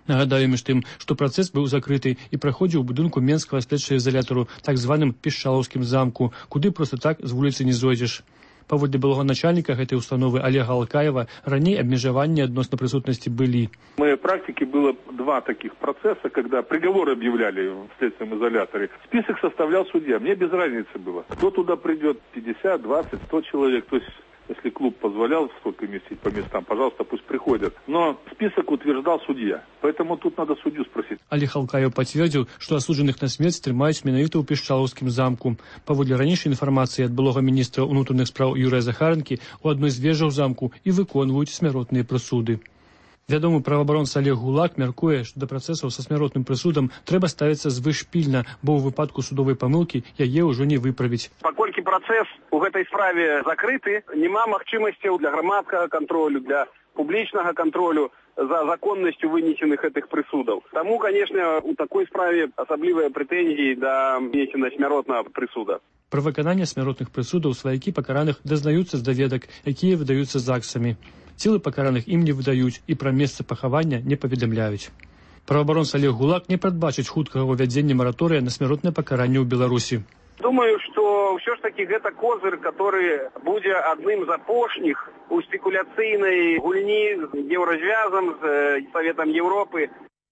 Нагадаю між тым, што працэс быў закрыты і праходзіў у будынку Менскага следчага изолятару, так званым Пішчалаўскім замку, куды проста так з вуліцы не зойдзеш. Паводле былога начальніка гэтай установы Олега Алкаева, раней абмежаванні адносна прысутнасці былі. В моей практике было два таких процесса, когда приговоры объявляли в следственном изоляторе. Список составлял судья. Мне без разницы было. Кто туда придет, пятьдесят, двадцать, сто человек. То есть, если клуб позволял столько месить по местам, пожалуйста, пусть приходят. Но список утверждал судья. Поэтому тут надо судью спросить. Олег Алкаев пацвердзіў, што асуджаных на смерць трымаюць менавіта ў Пішчалаўскім замку. Паводле ранейшай інфармацыі ад былога міністра ўнутраных спраў Юрыя Захаранкі, у адной з вежаў замку і выконваюць смяротныя прысуды. Вядомы праваабаронца Олег Гулак мяркуе, што да працэсаў са смяротным прысудам трэба ставіцца звышпільна, бо ў выпадку судовай памылкі яе ўжо не выправіць. Паколькі працэс у гэтай справе закрыты, няма магчымасцяў для грамадскага кантролю, для публічнага кантролю за законнасцю вынесеных гэтых прысудаў. Таму, конечно, у такой справе асаблівыя прэтэнзіі да вынесення смяротнага прысуда. Пра выкананне смяротных прысудаў сваякі пакараных дазнаюцца з даведак, якія выдаюцца ЗАГСамі. Целы пакараных ім не выдаюць і пра месца пахавання не паведамляюць. Праваабаронца Олег Гулак не прадбачыць хуткага ўвядзення мараторыя на смяротнае пакаранне ў Беларусі. Думаю, что все ж таки гэта козыр, который будзе адным з апошніх у спекуляцыйнай гульні з еўразвязам, з Советом Европы.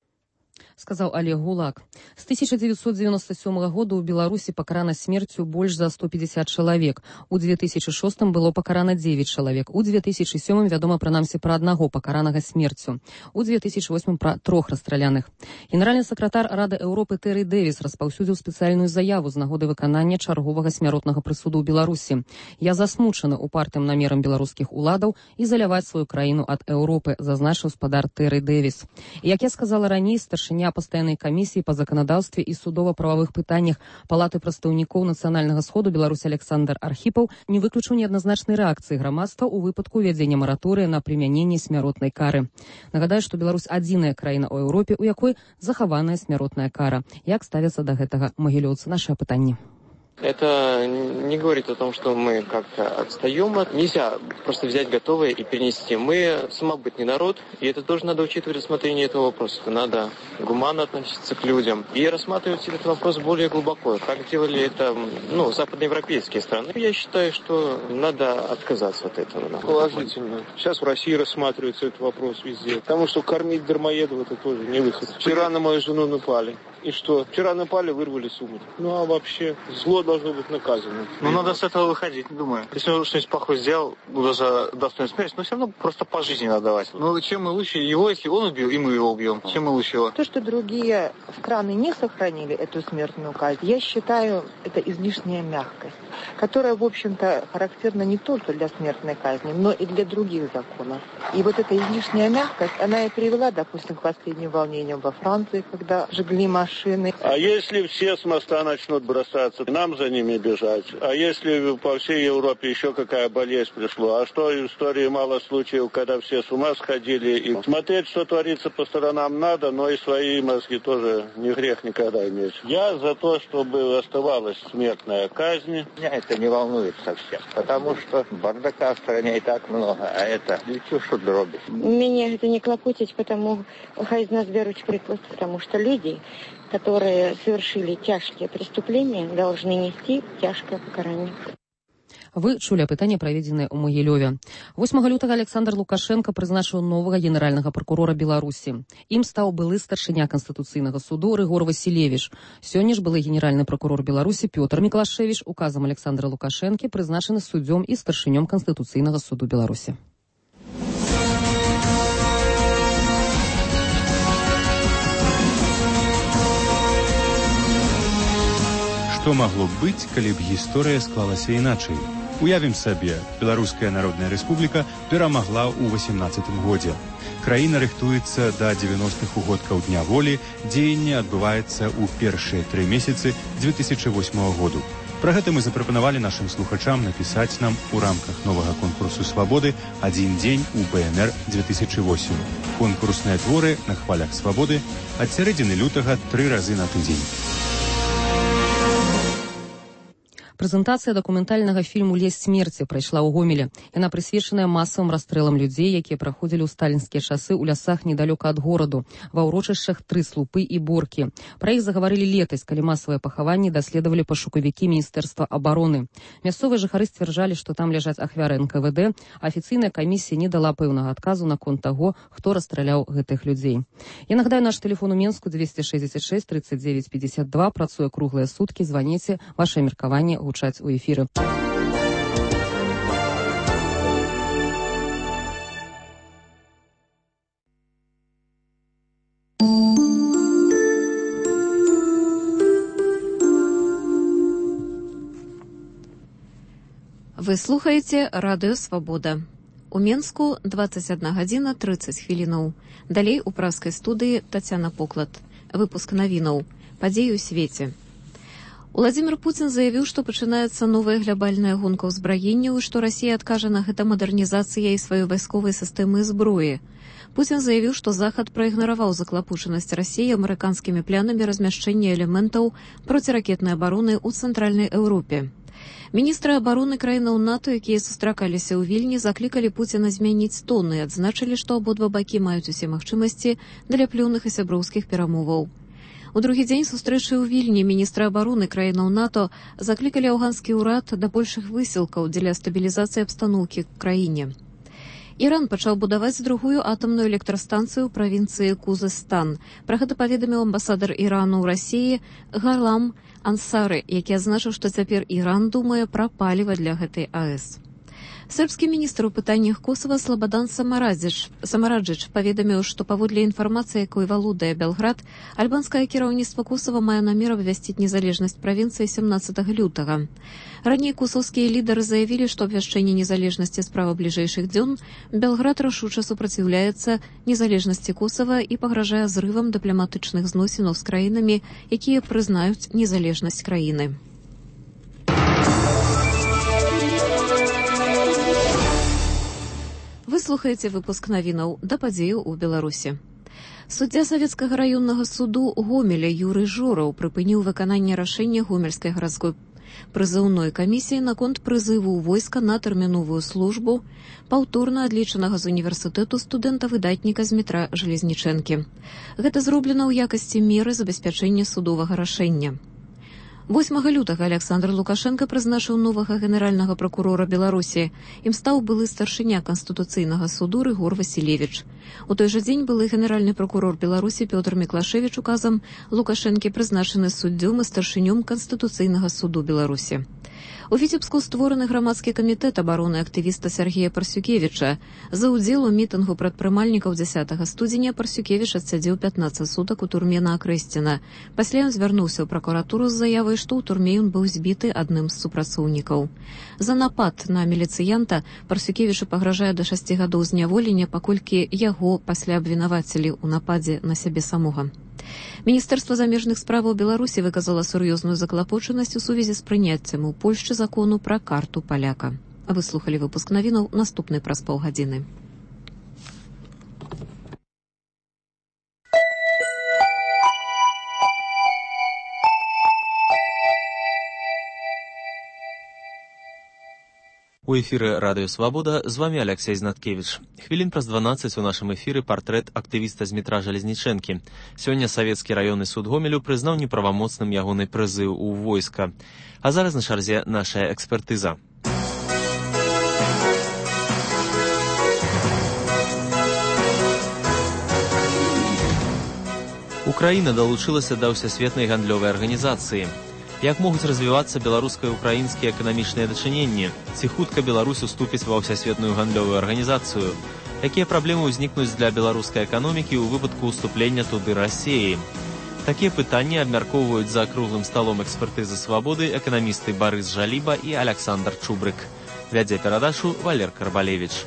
Сказаў Олег Гулак. З тысяча дзевяцьсот дзевяноста сёмага года ў Беларусі пакарана смерцю больш за сто пятьдесят чалавек. У две тысячи шостым было пакарана девять чалавек. У две тысячи сёмым вядома прынамсі пра аднаго пакаранага смерцю. У две тысячи восьмым пра трох расстраляных. Генеральны сакратар Рады Еўропы Тэры Дэвіс распаўсюдзіў спецыяльную заяву з нагоды выканання чарговага смяротнага прысуду ў Беларусі. Я засмучаны упартым намерам беларускіх уладаў ізаляваць сваю краіну ад Еўропы, зазначыў спадар Тэры Дэвіс. І, як я сказала раней, старшыня пастаяннай камісіі па заканадаўстве і судова-прававых пытаннях Палаты прадстаўнікоў нацыянальнага сходу Беларусі Александр Архіпаў не выключыў неадназначнай рэакцыі грамадства ў выпадку ўвядзення мараторыя на прымяненне смяротнай кары. Нагадаю, што Беларусь адзіная краіна ў Еўропе, у якой захаваная смяротная кара. Як ставяцца да гэтага магілёўцы? Наше пытанне. Это не говорит о том, что мы как-то отстаем. Нельзя просто взять готовое и перенести. Мы самобытный народ, и это тоже надо учитывать в рассмотрении этого вопроса. Надо гуманно относиться к людям и рассматривать этот вопрос более глубоко, как делали это ну, западноевропейские страны. Я считаю, что надо отказаться от этого. Положительно. Сейчас в России рассматривается этот вопрос везде. Потому что кормить дармоедов это тоже не выход. Вчера на мою жену напали. И что? Вчера напали, вырвали сумку. Ну а вообще, зло должно быть наказано. Ну надо с этого выходить, думаю. Если он что-нибудь плохое сделал, даже достойную смерть, но все равно просто по жизни надо давать. Ну чем мы лучше его, если он убил, и мы его убьем. Чем мы лучше его? То, что другие страны не сохранили эту смертную казнь, я считаю, это излишняя мягкость, которая, в общем-то, характерна не только для смертной казни, но и для других законов. И вот эта излишняя мягкость, она и привела, допустим, к последним волнениям во Франции, когда жгли машины. А если все с моста начнут бросаться, нам за ними бежать? А если по всей Европе еще какая болезнь пришла? А что, в истории мало случаев, когда все с ума сходили? И смотреть, что творится по сторонам, надо, но и свои мозги тоже не грех никогда иметь. Я за то, чтобы оставалась смертная казнь. Меня это не волнует совсем, потому что бардака в стране и так много, а это лечу, что дробит. Меня это не клопотить, потому хай из нас берут приклад, потому что люди, которые совершили тяжкие преступления, должны нести тяжкое покарание. Вы чулі апытанне, праведзенае ў Магілёве. восьмага лютага Александр Лукашенко прызначыў новага генеральнага пракурора Беларусі. Ім стаў былы старшыня Канстытуцыйнага суду Рыгор Васілевіч. Сёння ж былы генеральны пракурор Беларусі Пётр Міклашевіч указам Александра Лукашэнкі прызначаны суддзём і старшынём Канстытуцыйнага суду Беларусі. Што магло б быць, калі б гісторыя склалася іначай? Уявім сабе, Беларуская Народная Рэспубліка перамагла ў васемнаццатым годзе. Краіна рыхтуецца да дзевяностых угодкаў Дня волі, дзеянне адбываецца ў першыя тры месяцы две тысячи восьмага году. Пра гэта мы запрапанавалі нашым слухачам напісаць нам у рамках новага конкурсу «Свабоды» «Адзін дзень у бэ эн эр две тысячи восемь». Конкурсныя творы на хвалях «Свабоды» ад сярэдзіны лютага тры разы на тыдзень. Прэзентацыя дакументальнага фільму «Лес смерці» прайшла ў Гомелі. Яна прысвечаная масавым расстрэлам людзей, якія праходзілі ў сталінскія часы ў лясах недалёка ад гораду, ва ўрочышчах Тры слупы і Боркі. Пра іх загаварылі летась, калі масавыя пахаванні даследавалі пашукавікі Міністэрства абароны. Мясцовыя жыхары сцвярджалі, што там ляжаць ахвяры эн ка вэ дэ. Афіцыйная камісія не дала пэўнага адказу наконт таго, хто расстраляў гэтых людзей. Я нагадаю, наш тэлефон у Менску двести шестьдесят шесть тридцать девять пятьдесят два. Працуе круглыя суткі. Званіце, ваше меркаванне гучаць у эфіры. Вы слухаеце радыё «Свабода». У Менску двадцать одна гадзіна тридцать хвілінаў. Далей у праскай студыі Тацяна Поклад. Выпуск навінаў. Падзеі ў свеце. Уладзімір Пуцін заявіў, што пачынаецца новая глябальная гонка ўзбраенняў і што Расія адкажа на гэта мадэрнізацыяй сваёй вайсковай сістэмы зброі. Пуцін заявіў, што Захад праігнараваў заклапушанасць Расіі амерыканскімі планамі размяшчэння элементаў проціракетнай абароны ў Цэнтральнай Еўропе. Міністры абароны краінаў НАТО, якія сустракаліся ў Вільні, заклікалі Пуціна змяніць тон і адзначылі, што абодва бакі маюць усе магчымасці для плённых і сяброўскіх перамоваў. У другі дзень сустрэчы ў Вільні міністры абароны краінаў НАТО заклікалі афганскі ўрад да большых высілкаў дзеля стабілізацыі абстаноўкі ў краіне. Іран пачаў будаваць другую атамную электрастанцыю ў правінцыі Кузестан. Пра гэта паведаміў амбасадар Ірану ў Расіі Галам Ансары, які адзначыў, што цяпер Іран думае пра паліва для гэтай АЭС. Сербскі міністр у пытаннях Косава Слободан Самараджич паведаміў, што паводле інфармацыі, якой валодае Белград, альбанскае кіраўніцтва Косава мае намер абвясціць незалежнасць правінцыі семнадцатага лютага. Раней косаўскія лідары заявілі, што абвяшчэнне незалежнасці справа бліжэйшых дзён Белград рашуча супраціўляецца незалежнасці Косава і пагражае зрывам дыпламатычных зносінаў з краінамі, якія прызнаюць незалежнасць краіны. Вы слухаеце выпуск навінаў да падзеяў у Беларусі. Суддзя Савецкага раённага суду Гомеля Юрый Жораў прыпыніў выкананне рашэння Гомельскай гарадской прызыўной камісіі наконт прызыву ў войска на тэрміновую службу паўторна адлічанага з універсітэту студэнта-выдатніка з метра Жалезнічэнкі. Гэта зроблена ў якасці меры забеспячэння судовага рашэння. восьмага лютага Александр Лукашенко прызначыў новага генеральнага пракурора Беларусі. Ім стаў былы старшыня Канстытуцыйнага суду Рыгор Васілевіч. У той жа дзень былы генеральны пракурор Беларусі Пётр Міклашевіч указам Лукашэнкі прызначаны суддзём і старшынём Канстытуцыйнага суду Беларусі. У Віцебску створаны грамадскі камітэт абароны актывіста Сергея Парсюкевіча. За ўдзел у мітынгу прадпрымальнікаў дзясятага студзеня Парсюкевіч адсядзеў пятнаццаць сутак у турме на Акрэсціна. Пасля ён звярнуўся ў пракуратуру з заявай, што ў турме ён быў збіты адным з супрацоўнікаў. За напад на міліцыянта Парсюкевічу пагражае да шасці гадоў зняволення, паколькі яго пасля абвінавацілі ў нападзе на сябе самога. Міністэрства замежных справаў Беларусі выказала сур'ёзную заклапочанасць у сувязі з прыняццем у Польшчы закону пра карту паляка. Вы слухалі выпуск навінаў, наступны праз паўгадзіны. У эфіры радыё «Свабода» з вамі Алексей Знаткевіч. Хвілін праз дванаццаць у нашым эфіры партрэт актывіста з метра Жалезнічэнкі. Сёння Савецкі раённы суд Гомелю прызнаў неправамоцным ягоны прызыў у войска. А зараз на чарзе нашая экспертыза. Украіна далучылася да ўсесветнай гандлёвай арганізацыі. Як могуць развівацца беларуска-украінскія эканамічныя дачыненні? Ці хутка Беларусь уступіць ва ўсесветную гандлёвую арганізацыю? Якія праблемы ўзнікнуць для беларускай эканомікі ў выпадку ўступлення туды Расіі? Такія пытанні абмяркоўваюць за круглым сталом экспертызы «Свабоды» эканамісты Барыс Жаліба і Александр Чубрык. Вядзе перадачу Валер Карбалевіч.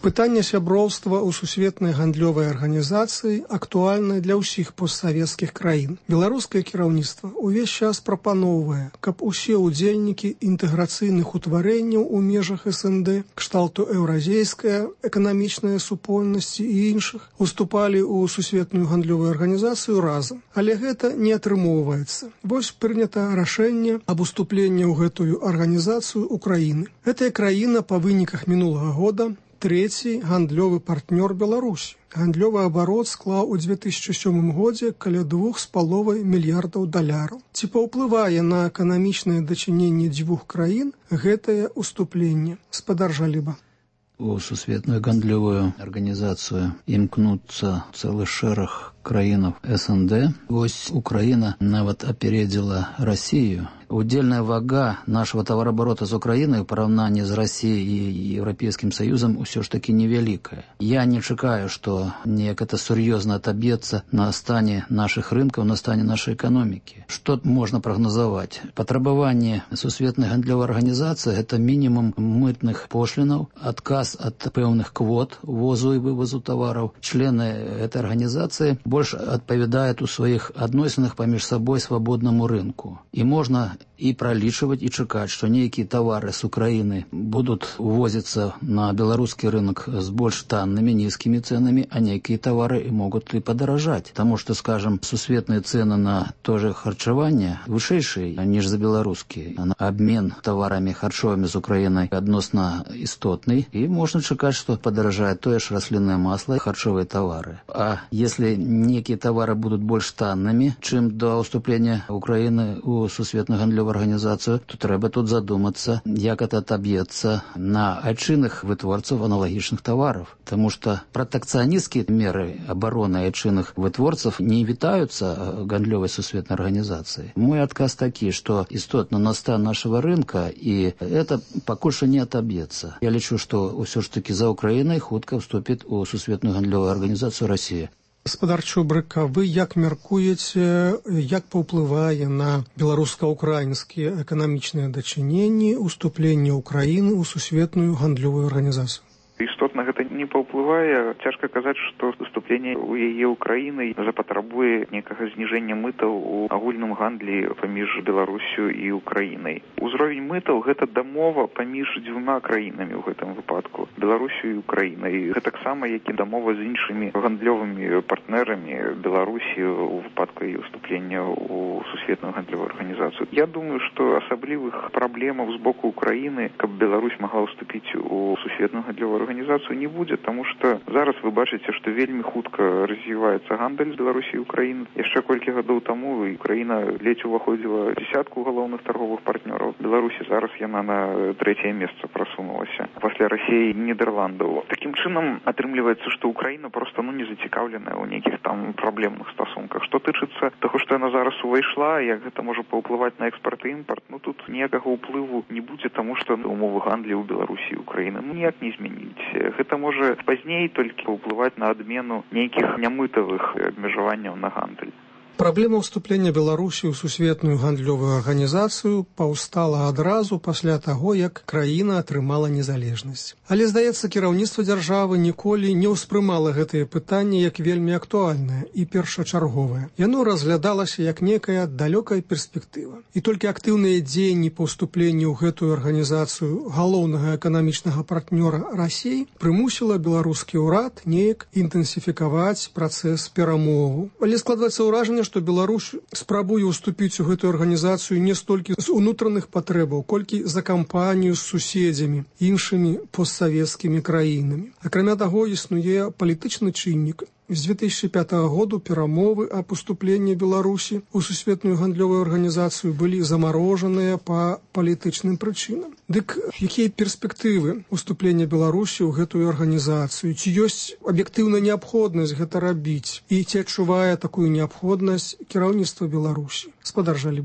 Пытанне сяброўства ў сусветнай гандлёвай арганізацыі актуальнае для ўсіх постсавецкіх краін. Беларускае кіраўніцтва ўвесь час прапаноўвае, каб усе ўдзельнікі інтэграцыйных утварэнняў у межах эс эн дэ, кшталту еўразійская, эканамічная супольнасці і іншых, уступалі ў сусветную гандлёвую арганізацыю разам. Але гэта не атрымоўваецца. Вось прынята рашэнне аб уступленні ў гэтую арганізацыю Украіны. Гэтая краіна па выніках мінулага года трэці гандлёвы партнёр Беларусі. Гандлёвы абарот склаў у две тысячи сёмым годзе каля двух з паловай мільярдаў даляраў. Ці паўплывае на эканамічнае дачыненне дзвюх краін гэтае уступленне? Спадар Жаліба. У сусветную гандлёвую арганізацыю імкнуцца цэлы шэраг краінаў эс эн дэ. Вось Украіна нават апередзіла Расію. Удельная вага нашего товарооборота с Украиной в параўнанні з Россией и Европейским Союзом ўсё ж таки невялікая. Я не чакаю, что неяк это сур'ёзна отобьется на стане наших рынкаў, на стане нашей экономики. Что можно прогнозовать? Патрабаванне сусветнай гандлёвай арганізацыі – это минимум мытных пошлинаў, отказ от пэўных квот ввозу и вывозу товаров. Члены этой организации больше отповедают у своих адносінах паміж собой свободному рынку. И можно и пролічваць, и чакаць, что некие товары с Украины будут увозиться на белорусский рынок с больш танными, низкими ценами, а некие товары могут и подорожать. Потому что, скажем, сусветные цены на то же харчевание вышэйшие, ніж за белорусские. Обмен товарами харчовыми с Украиной адносна істотный, и можно чакаць, что подорожает то ж рослинное масло и харчовые товары. А если некие товары будут больш танными, чем до уступления Украины у сусветную гандлёвую организацию, то трэба тут задуматься, як это отобьется на айчынных вытворцев аналогичных товаров. Потому что протекционистские меры обороны айчынных вытворцев не витаются гандлёвой сусветной организации. Мой отказ такой, что истотно на стан нашего рынка, и это покуль что не отобьется. Я лечу, что все ж таки за Украиной хутка вступит у сусветную гандлёвую организацию Россия. Гаспадар Чубрыка, вы як мяркуеце, як паўплывае на беларуска-украінскія эканамічныя дачыненні уступленне Украіны ў сусветную гандлёвую арганізацыю? Істотна гэта не паўплывае. Цяжка казаць, што уступленне ў яе Украінай запатрабуе некага зніжэння мытаў у агульным гандлі паміж Беларусю і Украінай. Узровень мытаў гэта дамова паміж дзвюма краінамі ў гэтым выпадку, Беларусю і Украінай. Гэтаксама, як і дамова з іншымі гандлёвымі партнерамі Беларусі ў выпадку яе уступлення ў сусветную гандлёвую арганізацыю. Я думаю, што асаблівых праблемаў з боку Украіны, каб Беларусь магла ўступіць у сусветную гандлёвую арганізацыю, не будзе, таму што зараз вы бачыце, што вельмі хутка развіваецца гандаль з Беларусі і Украіны. Яшчэ колькі гадоў таму Украіна ледзь уваходзіла дзесятку галоўных торговых партнёраў. Беларусі зараз яна на трэцяе месца прасунулася пасля Расіі і Нідерландаў. Такім чынам атрымліваецца, што Украіна проста ну не зацікаўленая ў нейкіх там праблемных стасунках. Што тычыцца таго, што яна зараз увайшла, як гэта можа паўплываць на экспарт і імпарт, ну тут ніякага ўплыву не будзе, таму што умовы гандлі ў Беларусі і Украіны ну ніяк не змяніць. Гэта можа пазней толькі паўплываць на адмену нейкіх нямытавых абмежаванняў на гандаль. Праблема ўступлення Беларусі ў сусветную гандлёвую арганізацыю паўстала адразу пасля таго, як краіна атрымала незалежнасць. Але, здаецца, кіраўніцтва дзяржавы ніколі не ўспрымала гэтае пытанне як вельмі актуальнае і першачарговае. Яно разглядалася як некая далёкая перспектыва. І толькі актыўныя дзеянні па ўступленні ў гэтую арганізацыю галоўнага эканамічнага партнёра Расіі прымусіла беларускі ўрад неяк інтэнсіфікаваць працэс перамоваў. Але складваецца ўражанне, што Беларусь спрабуе ўступіць у гэтую арганізацыю не столькі з унутраных патрэбаў, колькі за кампанію з суседзямі, іншымі постсавецкімі краінамі. Акрамя таго, існуе палітычны чыннік. З две тысячи пятого году перамовы аб уступленні Беларусі ў сусветную гандлёвую арганізацыю былі замарожаныя па палітычным прычынам. Дык якія перспектывы уступлення Беларусі ў гэтую арганізацыю? Ці ёсць аб'ектыўная неабходнасць гэта рабіць? І ці адчувае такую неабходнасць кіраўніцтва Беларусі? Гаспадар Жаліба.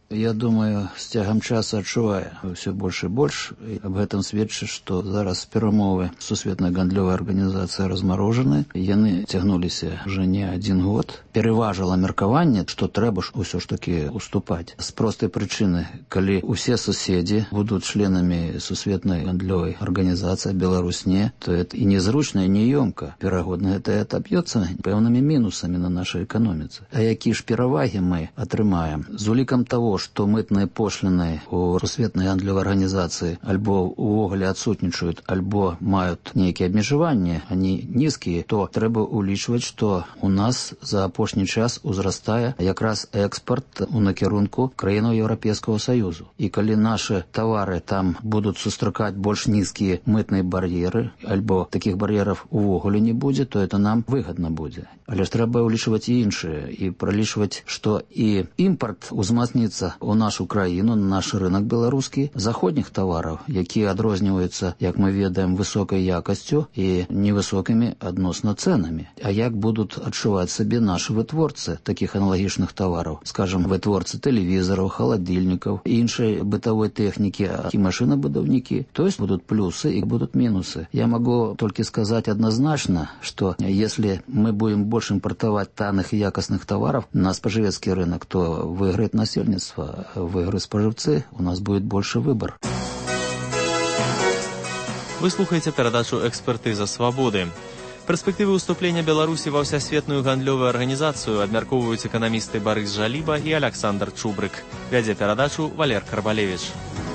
Я думаю, з цягам часу адчувае ўсё больш і больш. І аб гэтым сведчыць, што зараз перамовы сусветнай гандлёвай арганізацыі размарожаны. Яны цягнуліся ўжо не адзін год. Пераважыла меркаванне, што трэба ж усё ж такі уступаць. З простай прычыны, калі ўсе суседзі будуць членамі сусветнай гандлёвай арганізацыі, Беларусь не, то это і незручна, і неёмка. Верагодна, гэта адаб'ецца пэўнымі мінусамі на нашай эканоміцы. А які ж перавагі мы атрымаем? З улікам таго, што мытныя пошліны у сусветнай гандлёвай арганізацыі альбо увогуле адсутнічаюць, альбо маюць нейкія абмежаванні, они нізкія, то трэба улічваць, што у нас за апошні час узрастае якраз экспорт у накірунку краінаў Еўрапейскага Саюзу. І калі нашы тавары там будуць сустракаць больш нізкія мытныя бар'еры, альбо такіх бар'ераў увогуле не будзе, то это нам выгадна будзе. Але ж трэба улічваць і іншае, і пралічваць, што і імпорт узмацніцца у нашу краіну, на наш рынок беларускі, заходніх тавараў, якія адрозніваюцца, як мы ведаем, высокай якасцю і невысокімі адносна цэнамі. А як будуць адчуваць сабе нашы вытворцы такіх аналагічных тавараў? Скажем, вытворцы тэлевізараў, халадзільнікаў, іншай бытавой тэхнікі і машынабудаўнікі. То есть будут плюсы и будут минусы. Я могу только сказать однозначно, что если мы будем больше импортовать танных и якостных товаров на споживецкий рынок, то выиграет насельництво, выиграют споживцы, у нас будет больше выбор. Вы слухаеце перадачу «Экспертыза свабоды». Перспектывы уступлення Беларусі ва ўсясветную гандлёвую арганізацыю абмяркоўваюць эканамісты Барыс Жаліба і Александр Чубрык. Вядзе перадачу Валер Карбалевич.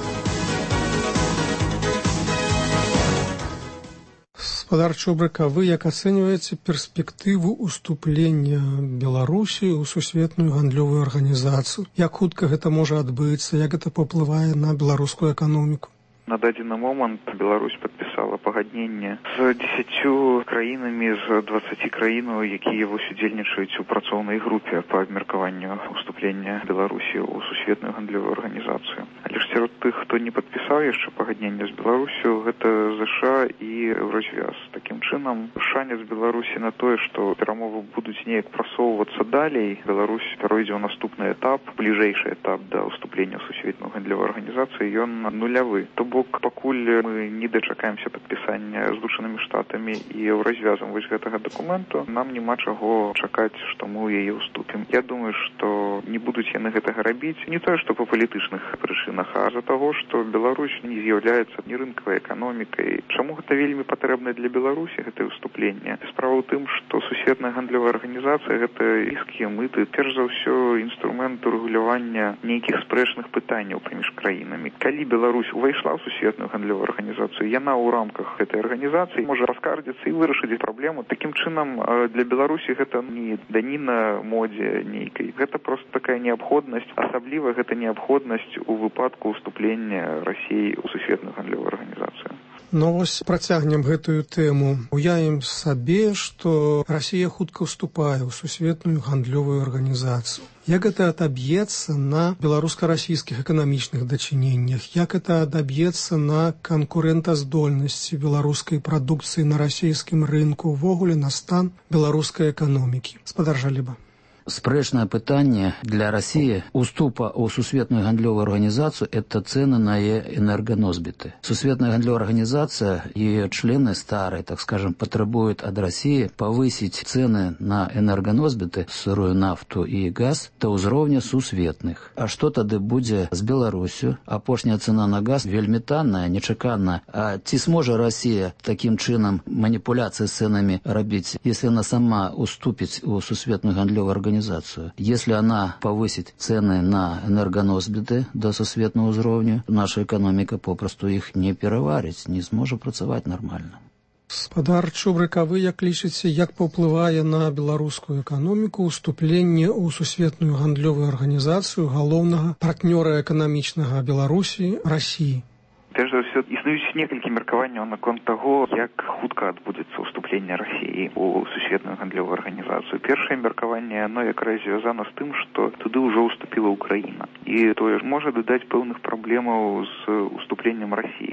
Гаспадар Чубрык, а вы як ацэньваеце перспектыву уступлення Беларусі ў сусветную гандлёвую арганізацыю? Як хутка гэта можа адбыцца, як гэта паўплывае на беларускую эканоміку? На дадзены момант Беларусь падпісала пагадненне з дзесяццю краінамі з дваццаці краінаў, якія вось удзельнічаюць у працоўнай групе па абмеркаванню уступлення Беларусі ў сусветную гандлёвую арганізацыю. Але ж сярод тых, хто не падпісаў яшчэ пагадненне з Беларусю, гэта ЗША і Еўразвяз. Такім чынам, шанец Беларусі на тое, што перамовы будуць неяк прасоўвацца далей, Беларусь пройдзе ў наступны этап, бліжэйшы этап да ўступлення ў сусветную гандлёвую арганізацыю, ён нулявы. То бок, пакуль мы не дачакаемся падпісання Злучанымі Штатамі і Еўразвязам вось гэтага дакументу, нам няма чаго чакаць, што мы ў яе ўступім. Я думаю, што не будуць яны гэтага рабіць не тое, што па палітычных прычынах, а за таго, што Беларусь не з'яўляецца ні рынкавай эканомікай. Чаму гэта вельмі патрэбна для Беларусі, гэтае ўступленне? Справа ў тым, што сусветная гандлёвая арганізацыя — гэта нізкія мыты, перш за ўсё інструмент рэгулявання нейкіх спрэчных пытанняў паміж краінамі. Калі Беларусь увайшла ў сусветную гандлёвую арганізацыю, яна ў рамках гэтай арганізацыі можа раскардзіцца і вырашыць праблему. Такім чынам, для Беларусі гэта не даніна модзе нейкай. Гэта проста такая неабходнасць, асабліва гэта неабходнасць у выпадку ўступлення Расіі ў сусветную гандлёвую арганізацыю. Ну вось працягнем гэтую тэму. Уявім сабе, што Расія хутка ўступае ў сусветную гандлёвую арганізацыю. Як гэта адаб'ецца на беларуска-расійскіх эканамічных дачыненнях? Як гэта адаб'ецца на канкурэнтаздольнасці беларускай прадукцыі на расійскім рынку, увогуле на стан беларускай эканомікі? Гаспадар Жаліба. Спрэчнае пытанне для России уступа ў сусветную гандлёвую арганізацыю — это цены на яе энерганосбіты. Сусветная гандлёвая арганізацыя и члены старые, так скажем, потребуют от России повысить цены на энерганосбіты, сырую нафту и газ до ўзроўня сусветных. А что тады будзе з Беларусю? Апошняя цена на газ вельмі танная, нечаканная. А ці сможа Россия таким чынам манипуляции с ценами рабіць, если она сама уступить у сусветную гандлёвую арганізацыю? Если она повысит цены на энерганосбіты до сусветного ўзроўню, наша экономика попросту их не пераварить, не сможет працаваць нормально. Гаспадар Чубрык, а вы як лічыце, як паўплывае на беларускую эканоміку уступленне ў сусветную гандлёвую арганізацыю галоўнага партнёра эканамічнага Беларусі Расіі? Перш за ўсё, існуюць некалькі меркаванняў наконт таго, як хутка адбудзецца ўступленне Расіі ў сусветную гандлёвую арганізацыю. Першае меркаванне, оно якраз звязана з тым, што туды ўжо ўступіла Украіна. І тое ж можа дадаць пэўных праблемаў з уступленнем Расіі. То бок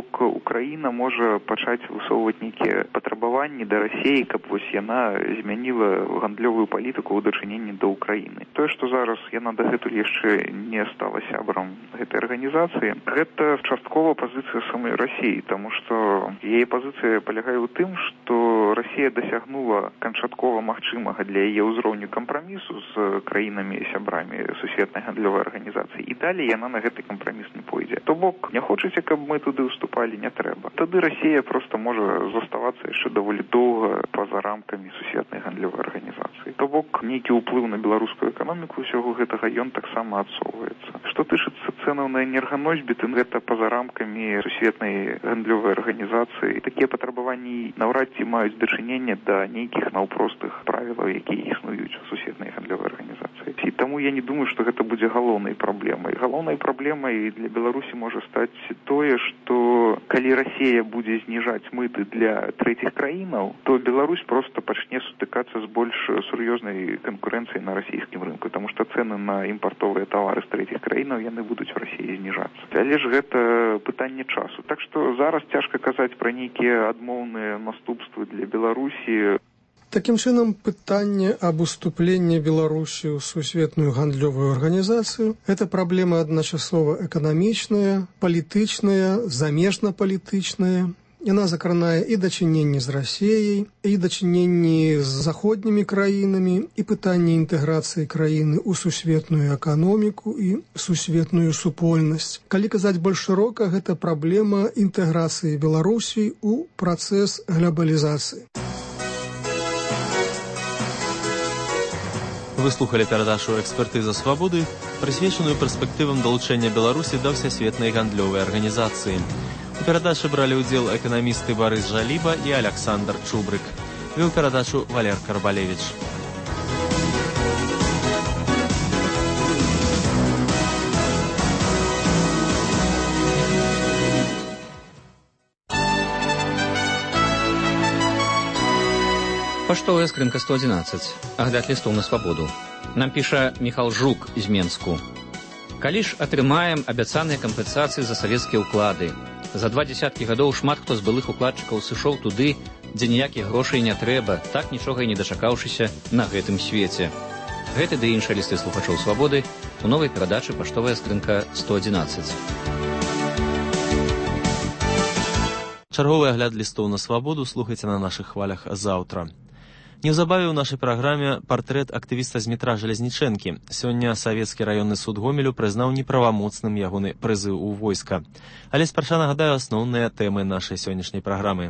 бок Украіна можа пачаць высоўваць нейкія патрабаванні да Расіі, каб вось яна змяніла гандлёвую палітыку ў дачыненні да Украіны. Тое, што зараз яна дагэтуль яшчэ не стала сябрам гэтай арганізацыі, гэта часткова пазіцыя самой Расіі, таму што яе пазіцыя палягае ў тым, што Расія дасягнула канчаткова магчымага для яе ўзроўню кампрамісу з краінамі-сябрамі сусветнай гандлёвай арганізацыі, і далей яна на гэты кампраміс не пойдзе. То бок, не хочаце, каб мы туды ўступалі, не трэба. Тады Расія проста можа заставацца яшчэ даволі доўга па-за рамкамі сусветнай гандлёвай арганізацыі. То бок, нейкі ўплыў на беларускую эканоміку ўсяго гэтага ён таксама адсоўваецца. Што тычыцца цэнаў на энерганосьбіты, гэта па-за рамкамі сусветнай гандлёвай арганізацыі. Такія патрабаванні наўрад ці маюць дачыненне да нейкіх наўпростых правілаў, якія існуюць у сусветнай гандлёвай арганізацыі. І таму я не думаю, што гэта будзе галоўнай праблемай. Галоўнай праблемай для Беларусі можа стаць тое, што калі Расія будзе зніжаць мыты для трэціх краінаў, то Беларусь проста пачне сутыкацца з больш сур'ёзнай канкурэнцыяй на расійскім рынку, таму што цэны на імпартовыя тавары з трэціх краінаў яны будуць у Расіі зніжацца. Але ж гэта пытанне часу. Так што зараз цяжка казаць пра нейкія адмоўныя наступствы для Беларусі. Такім чынам, пытанне аб уступленні Беларусі ў сусветную гандлёвую арганізацыю – гэта праблема адначасова эканамічная, палітычная, замежнапалітычная. Яна закранае і дачыненні з Расіяй, і дачыненні з заходнімі краінамі, і пытанне інтэграцыі краіны ў сусветную эканоміку і сусветную супольнасць. Калі казаць больш шырока, гэта праблема інтэграцыі Беларусі ў працэс глобалізацыі. Вы слухали перадачу «Экспертыза свабоды», прысвечаную перспектывам далучэння Беларусі да ўсясветнай гандлёвай арганізацыі. У перадачы бралі ўдзел эканамісты Барыс Жаліба і Аляксандр Чубрык. Вёў перадачу Валер Карбалевіч. Паштовая скрынка сто адзінаццаць. Агляд лістоў на свабоду. Нам піша Міхал Жук з Менску. Калі ж атрымаем абяцаныя кампенсацыі за савецкія ўклады? За два дзесяткі гадоў шмат хто з былых укладчыкаў сышоў туды, дзе ніякіх грошай не трэба, так нічога і не дачакаўшыся на гэтым свеце. Гэты ды іншыя лісты слухачоў свабоды у новай перадачы «Паштовая скрынка сто адзінаццаць». Чарговы агляд лістоў на свабоду слухайце на нашых хвалях заўтра. Неўзабаве ў нашай праграме партрэт актывіста з метра Жалезнічэнкі. Сёння савецкі раённы суд Гомелю прызнаў неправамоцным ягоны прызыў у войска. Але спярша нагадаю асноўныя тэмы нашай сённяшняй праграмы.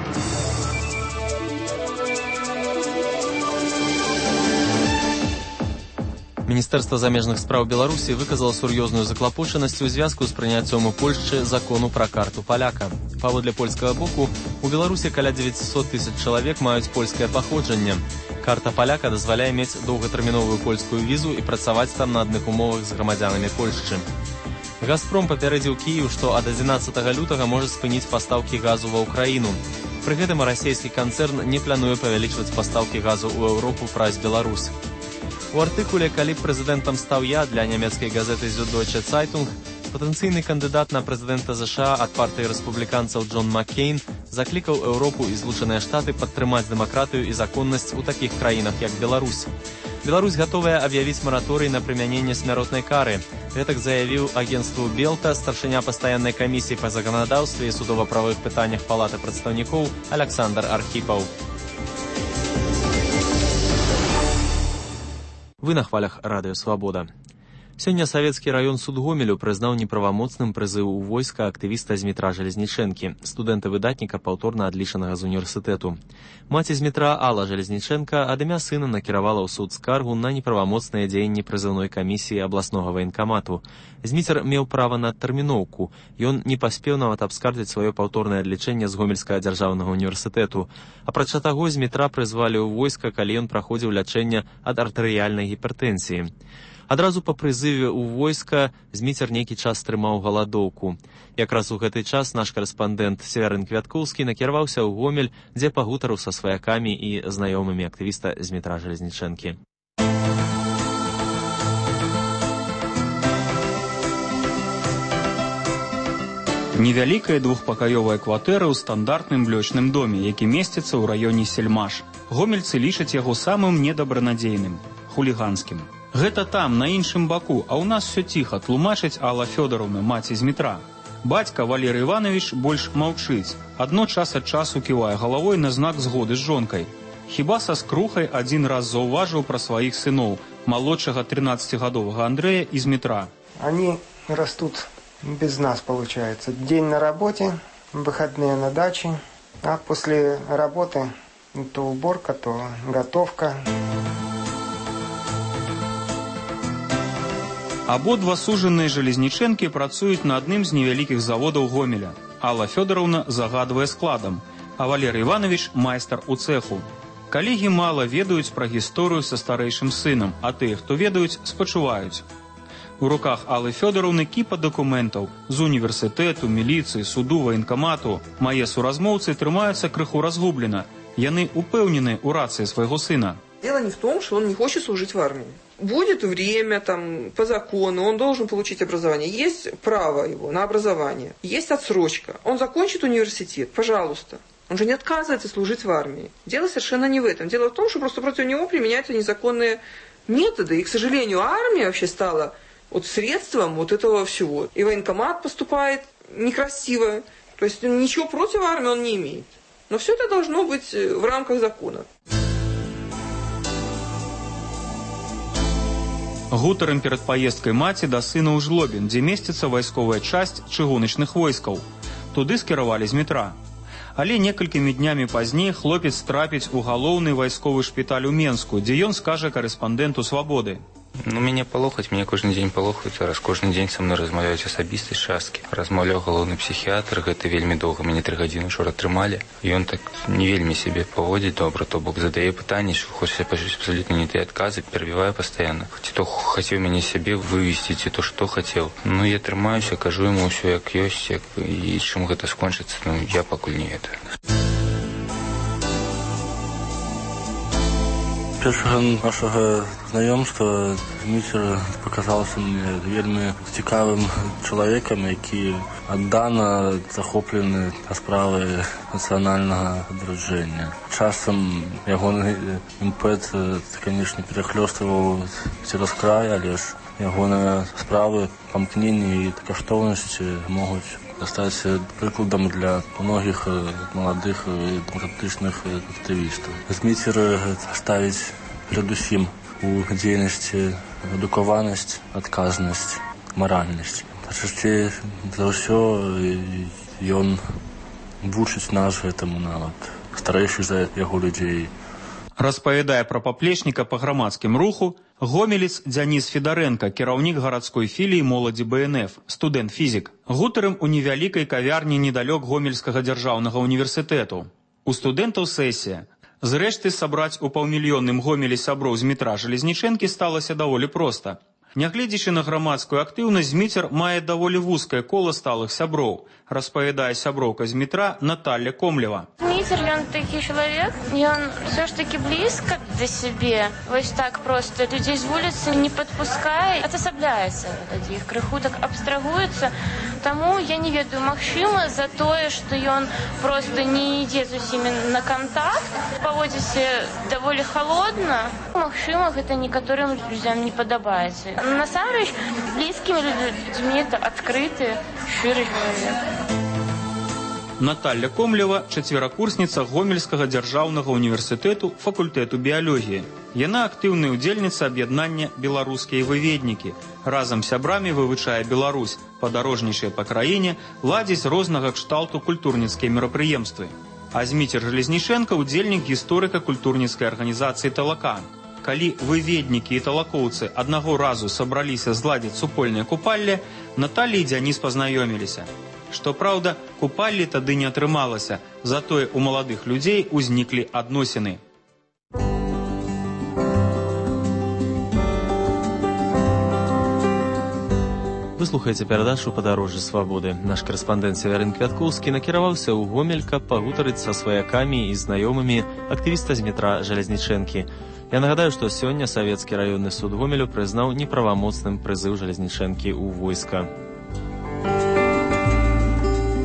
Міністэрства замежных спраў Беларусі выказала сур'ёзную заклапочанасць у звязку з прыняццём у Польшчы закону пра карту паляка. Паводле польскага боку, у Беларусі каля дзевяцьсот тысяч чалавек маюць польскае паходжанне. Карта паляка дазваляе мець доўгатэрміновую польскую візу і працаваць там на адных умовах з грамадзянамі Польшчы. Газпром папярэдзіў Кіеў, што ад адзінаццатага лютага можа спыніць пастаўкі газу ва ўкраіну. Пры гэтым расійскі канцэрн не плануе павялічваць пастаўкі газу ў Еўропу праз Беларусь. У артыкуле «Калі прэзідэнтам стаў я» для нямецкай газеты «Süddeutsche Zeitung» патэнцыйны кандыдат на прэзідэнта ЗША ад партыі рэспубліканцаў Джон Маккейн заклікаў Еўропу і Злучаныя Штаты падтрымаць дэмакратыю і законнасць у такіх краінах, як Беларусь. Беларусь гатовая аб'явіць мараторый на прымяненне смяротнай кары. Гэтак заявіў агенцтву Белта старшыня пастаяннай камісіі па заканадаўстве і судова-правых пытаннях Палаты прадстаўнікоў Аляксандр Архіпаў. Вы на хвалях радыё «Свабода». Сёння савецкі раён суд Гомелю прызнаў неправамоцным прызыў у войска актывіста з метра Жалезнічэнкі, студэнта-выдатніка паўторна адлічанага з універсітэту. Маці з метра Алла Жалезнічэнка ад імя сына накіравала ў суд скаргу на неправамоцныя дзеянні прызыўной камісіі абласнога ваенкамату. Зміцер меў права на тэрміноўку. Ён не паспеў нават абскардзіць сваё паўторнае адлічэнне з Гомельскага дзяржаўнага універсітэту. Апрача таго, Змітра прызвалі ў войска, калі ён праходзіў лячэнне ад артэрыяльнай гіпертэнсіі. Адразу па прызыве ў войска Зміцер нейкі час трымаў галадоўку. Якраз у гэты час наш карэспандэнт Северын Квяткоўскі накіраваўся ў Гомель, дзе пагутарыў са сваякамі і знаёмымі актывіста з метра Жалезнічэнкі. Невялікая двухпакаёвая кватэра ў стандартным блочным доме, які месціцца ў раёне Сельмаш. Гомельцы лічаць яго самым недабранадзейным, хуліганскім. Гэта там, на іншым баку, а ў нас все ціха, тлумачыць Алла Фёдоровна, маці з метра. Бацька Валерый Иванович больш маўчыць. Адно час ад часу ківае галавой на знак згоды з жонкай. Хіба са скрухай адзін раз заўважыў пра сваіх сыноў, малодшага тринадцатигадовага Андрея из метра. Они растут без нас, получается. День на работе, выходные на даче, а после работы то уборка, то готовка. Абодва сужаныя жалезнічэнкі працуюць на адным з невялікіх заводаў Гомеля. Алла Фёдоровна загадвае складам, а Валерий Иванович майстар у цеху. Калегі мала ведаюць пра гісторыю са старэйшым сынам, а тыя, хто ведаюць, спачуваюць. У руках Аллы Фёдоровны кіпа документаў з універсітэту, міліцыі, суду, ваенкамату. Мае суразмоўцы трымаюцца крыху разгублена. Яны упэўнены ў рацыі свайго сына. Дело не в том, что он не хочет служить в армии. Будет время, там, по закону, он должен получить образование. Есть право его на образование, есть отсрочка. Он закончит университет, пожалуйста. Он же не отказывается служить в армии. Дело совершенно не в этом. Дело в том, что просто против него применяются незаконные методы. И, к сожалению, армия вообще стала вот средством вот этого всего. И военкомат поступает некрасиво. То есть ничего против армии он не имеет. Но все это должно быть в рамках закона. Гутарым перад паездкай маці да сына ў Жлобін, дзе месціцца вайсковая часць чыгуначных войскаў. Туды скіравалі з метра. Але некалькімі днямі пазней хлопец трапіць у галоўны вайсковы шпіталь у Менску, дзе ён скажа карэспандэнту «Свабоды». Ну, мяне палохаць, мяне кожны дзень палохаюць, раз кожны дзень са мной размаўляюць асабістай часткі. Размаўляў галоўны псіхіятр, гэта вельмі доўга, мяне тры гадзіны учора трымалі. І ён так не вельмі сябе паводзіць добра, то бок задае пытанні, што хоча пачуць абсалютна не тыя адказы, перабівае пастаянна. Ці то хацеў мяне сябе вывесці, ці то што хацеў. Ну, я трымаюся, кажу яму ўсё як ёсць, як... і чым гэта скончыцца, ну, я пакуль не ведаю. Першага нашага знаёмства Дмітр паказаўся мне вельмі цікавым чалавекам, які аддана захоплены справай нацыянальнага адраджэння. Часам ягоны імпэт, канешне, перахлёстываў цераз край, але ж ягоныя справы, памкненні і каштоўнасці могуць стаць прыкладам для многіх маладых і дэмакратычных актывістаў. Дмітр ставіць перадусім у дзейнасці адукаванасць, адказнасць, маральнасць. Часцей за ўсё ён вучыць нас гэтаму нават старэйшых за яго людзей. Распавядае пра паплечніка па грамадскім руху гомелец Дзяніс Федарэнка, кіраўнік гарадской філіі моладзі бэ эн эф, студэнт-фізік. Гутарым у невялікай кавярні недалёк Гомельскага дзяржаўнага універсітэту. У студэнтаў сесія. Зрэшты, сабраць у паўмільённым Гомелі сяброў з метра Жалезнічэнкі сталася даволі проста. Нягледзячы на грамадскую актыўнасць, Дмітр мае даволі вузкае кола сталых сяброў, распавядае сяброўка з метра Наталья Комлева. Дмітр, ён такі чалавек, ён все ж таки блізка да сябе. Вось так просто людзей з вуліцы не падпускае, адасабляецца ад іх, крыху так абстрагуецца. Таму я не ведаю, магчыма, за тое, што ён просто не ідзе з усімі на кантакт, паводзіць даволі халодна. Магчыма, гэта некаторым людзям не падабаецца. Насамрэч, блізкімі людзьмі это адкрыты, шчыры чалавек. Наталья Комлева – чацверакурсніца Гомельскага дзяржаўнага універсітэту факультэту біялогіі. Яна актыўная ўдзельніца аб'яднання «Беларускія выведнікі». Разам з сябрамі вывучае Беларусь, падарожнічае па краіне, ладзіць рознага кшталту культурніцкія мерапрыемствы. А Зміцер Жалезнічэнка – удзельнік гісторыка-культурніцкай арганізацыі «Талакан». Калі выведнікі і талакоўцы аднаго разу сабраліся зладзіць супольнае купалле, Наталья і Дзяніс пазнаёміліся. Што праўда, купаллі тады не атрымалася, затое у маладых людзей узніклі адносіны. Вы слухаеце перадачу «Падарожжа свабоды». Наш карэспандэнт Северын Квяткоўскі накіраваўся ў Гомель, каб пагутарыць са сваякамі і знаёмымі актывіста з метра Жалезнічэнкі. Я нагадаю, што сёння Савецкі раённы суд Гомелю прызнаў неправамоцным прызыў Жалезнічэнкі ў войска.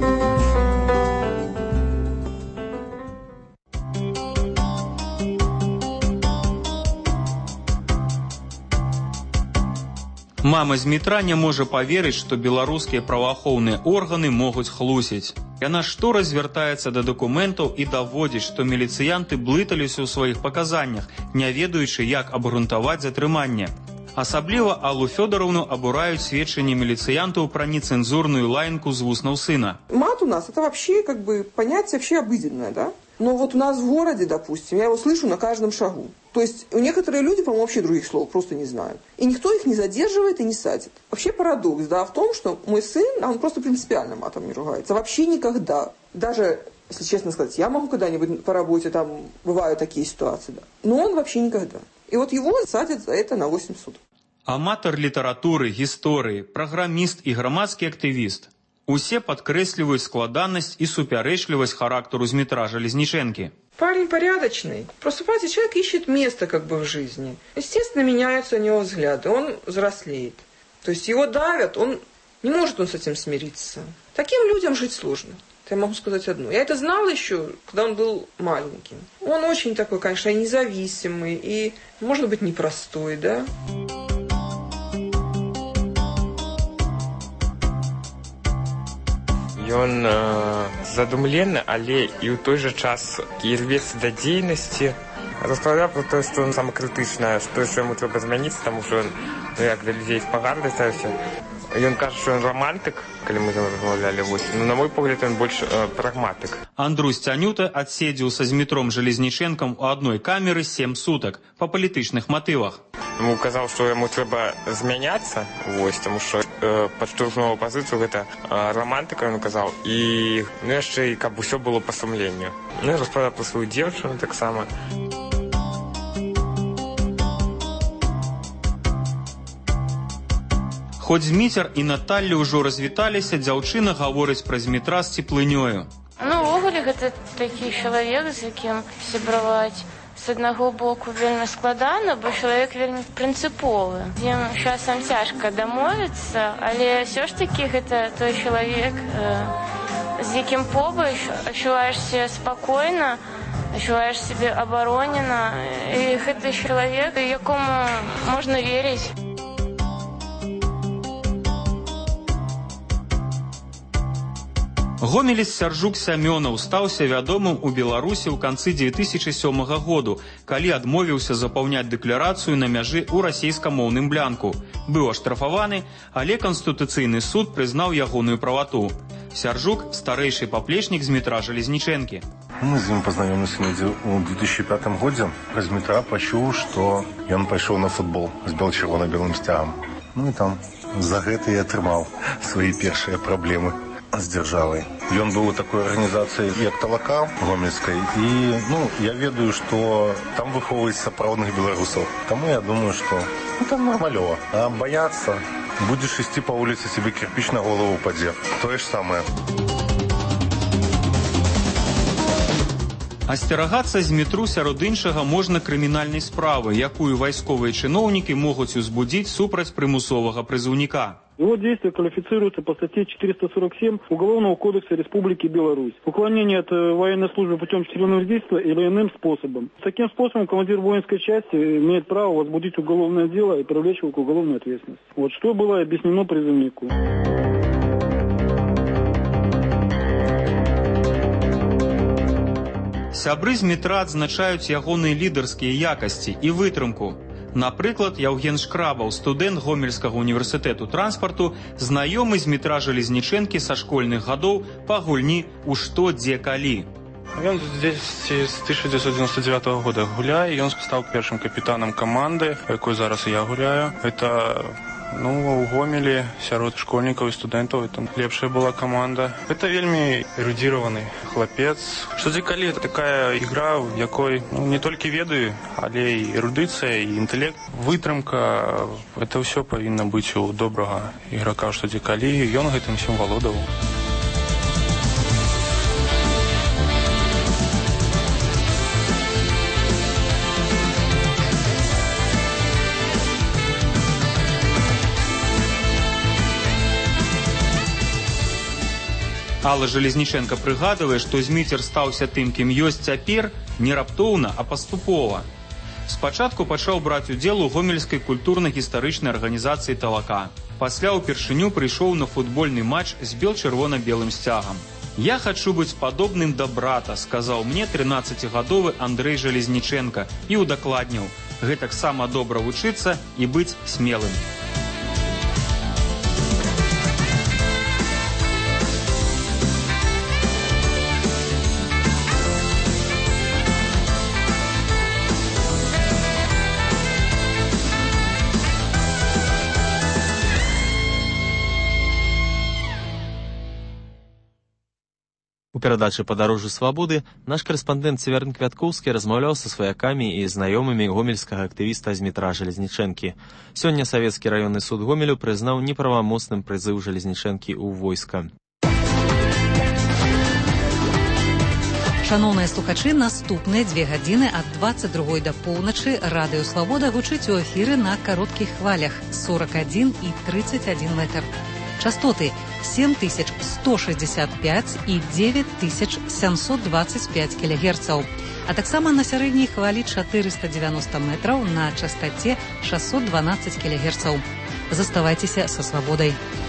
Мама з метра не можа паверыць, што беларускія праваахоўныя органы могуць хлусіць. Яна штораз звяртаецца да дакументаў і даводзіць, што міліцыянты блыталіся ў сваіх паказаннях, не ведаючы, як абгрунтаваць затрыманне. Асабліва Аллу Фёдоровну абураюць сведчанні міліцыянтаў пра нецэнзурную лаянку з вуснаў сына. Мат у нас это вообще как бы понятие вообще обыденное, да? Но вот у нас в городе, допустим, я его слышу на каждом шагу. То есть у некоторые люди, по-моему, вообще других слов просто не знают. И никто их не задерживает и не садит. Вообще парадокс, да, в том, что мой сын, он просто принципиально матом не ругается. Вообще никогда. Даже, если честно сказать, я могу когда-нибудь по работе, там, бывают такие ситуации, да. Но он вообще никогда. И вот его садят за это на восемь суток. Аматар літаратуры, гісторыі, праграміст і грамадскі актывіст. Усе падкрэсліваюць складанасць і супярэчлівасць характару Змітра Жалезнічэнкі. Парень порядочный. Просто, понимаете, человек ищет место как бы в жизни. Естественно, меняются у него взгляды, он взрослеет. То есть его давят, он не может он с этим смириться. Таким людям жить сложно. Я могу сказать одно. Я это знала еще, когда он был маленьким. Он очень такой, конечно, независимый и, может быть, непростой, да? Ён э, задумлены, але і ў той жа час і рвецца да дзейнасці. Распавядаў про тое, што самае крытычнае, што яшчэ яму трэба змяніць, таму што ну, як для людзей з пагардай ставіўся. Ён кажа, што ён романтык, калі мы з ім размаўлялі, вось. Ну, на мой погляд, ён больш э, прагматык. Андрусь Цянюта адседзеў са Змітром Жалезнічэнкам у адной камеры сем сутак па палітычных матывах. Яму казаў, што яму трэба змяняцца, вось, таму што э, падштурхнуў пазіцыю гэта э, романтыка, ён казаў, і ну, яшчэ і каб усё было па сумленню. Ну, і распавядаў пра сваю дзеўчыну таксама. Хоць Зміцер і Наталля ўжо развіталіся, дзяўчына гаворыць пра Змітра з цеплынёю. Ну, увогуле, гэта такі чалавек, з якім сябраваць з аднаго боку вельмі складана, бо чалавек вельмі прынцыповы. З ім часам цяжка дамовіцца, але ўсё ж такі гэта той чалавек, з якім побач адчуваеш сябе спакойна, адчуваеш сябе абаронена, і гэта чалавек, якому можна верыць. Гомелец Сяржук Сямёнаў стаўся вядомым у Беларусі ў канцы дзве тысячы сёмага году, калі адмовіўся запаўняць дэкларацыю на мяжы ў расейскамоўным блянку. Быў аштрафаваны, але Канстытуцыйны суд прызнаў ягоную правату. Сяржук – старэйшы паплечнік Змітра Жалезнічэнкі. Мы з ім пазнаёміліся ў две тысячы пятым годзе. З Змітра пачуў, што ён пайшоў на футбол з бел-чырвона-белым сцягам. Ну і там за гэта і атрымаў свае першыя праблемы з дзяржавай. Ён быў у такой арганізацыі, як Талака гомельскай, і ну, я ведаю, што там выхоўваюць сапраўдных беларусаў. Таму я думаю, што ну, там нармалёва. А баяцца, будзеш ісці па вуліцы, сябе кірпіч на голову упадзе. Тое ж самае. Асцерагацца Змітру сярод іншага можна крымінальнай справы, якую вайсковыя чыноўнікі могуць узбудзіць супраць прымусовага прызыўніка. Его действия квалифицируются по статье четыреста сорок семь Уголовного кодекса Республики Беларусь. Уклонение от военной службы путем членов действия или иным способом. Таким способом командир воинской части имеет право возбудить уголовное дело и привлечь его к уголовной ответственности. Вот что было объяснено призывнику. Сябры Змітра адзначаюць ягоныя лідарскія якасці і вытрымку. Напрыклад, Яўген Шкрабаў, студэнт Гомельскага універсітэту транспарту, знаёмы Змітра Жалезнічэнкі са школьных гадоў па гульні «У што, дзе, калі». Ён здесь з тысяча девятьсот девяносто девятого года гуляе, ён стаў першым капітанам каманды, якой зараз я гуляю. Это ну, у Гомелі сярод школьнікаў і студэнтаў это лепшая была каманда. Это вельмі эрудзіраваны хлапец. Што дзе калі это такая ігра, в якой ну, не толькі ведаю, але і эрудыцыя, і інтэлект, вытрымка. Это ўсё павінна быць у добрага іграка, што дзе калі, ён гэтым всем валодаў. Алла Жалезнічэнка прыгадвае, што Зміцер стаўся тым, кім ёсць цяпер, не раптоўна, а паступова. Спачатку пачаў браць удзел у гомельскай культурна-гістарычнай арганізацыі «Талака». Пасля ўпершыню прыйшоў на футбольны матч з бел-чырвона-белым сцягам. «Я хачу быць падобным да брата», сказаў мне трынаццацігадовы Андрэй Жалезніченка і удакладніў: «Гэтаксама добра вучыцца і быць смелым». У перадачы «Падарожжы свабоды» наш карэспандэнт Цеверн Квяткоўскі размаўляў са сваякамі і знаёмымі гомельскага актывіста Змітра Жалезнічэнкі. Сёння Савецкі раённы суд Гомелю прызнаў неправамоцным прызыў Жалезнічэнкі ў войска. Шаноўныя слухачы, наступныя дзве гадзіны ад дваццаць другой да поўначы радыё «Свабода» гучыць у эфіры на кароткіх хвалях сорок адзін і тридцать один метр. Частоты семь тысяч сто шестьдесят пять и девять тысяч семьсот двадцать пять килогерцаў, а таксама на сярэдняй хвалі четыреста девяносто метраў на частоте шестьсот двенадцать килогерцаў. Заставайцеся са свабодай.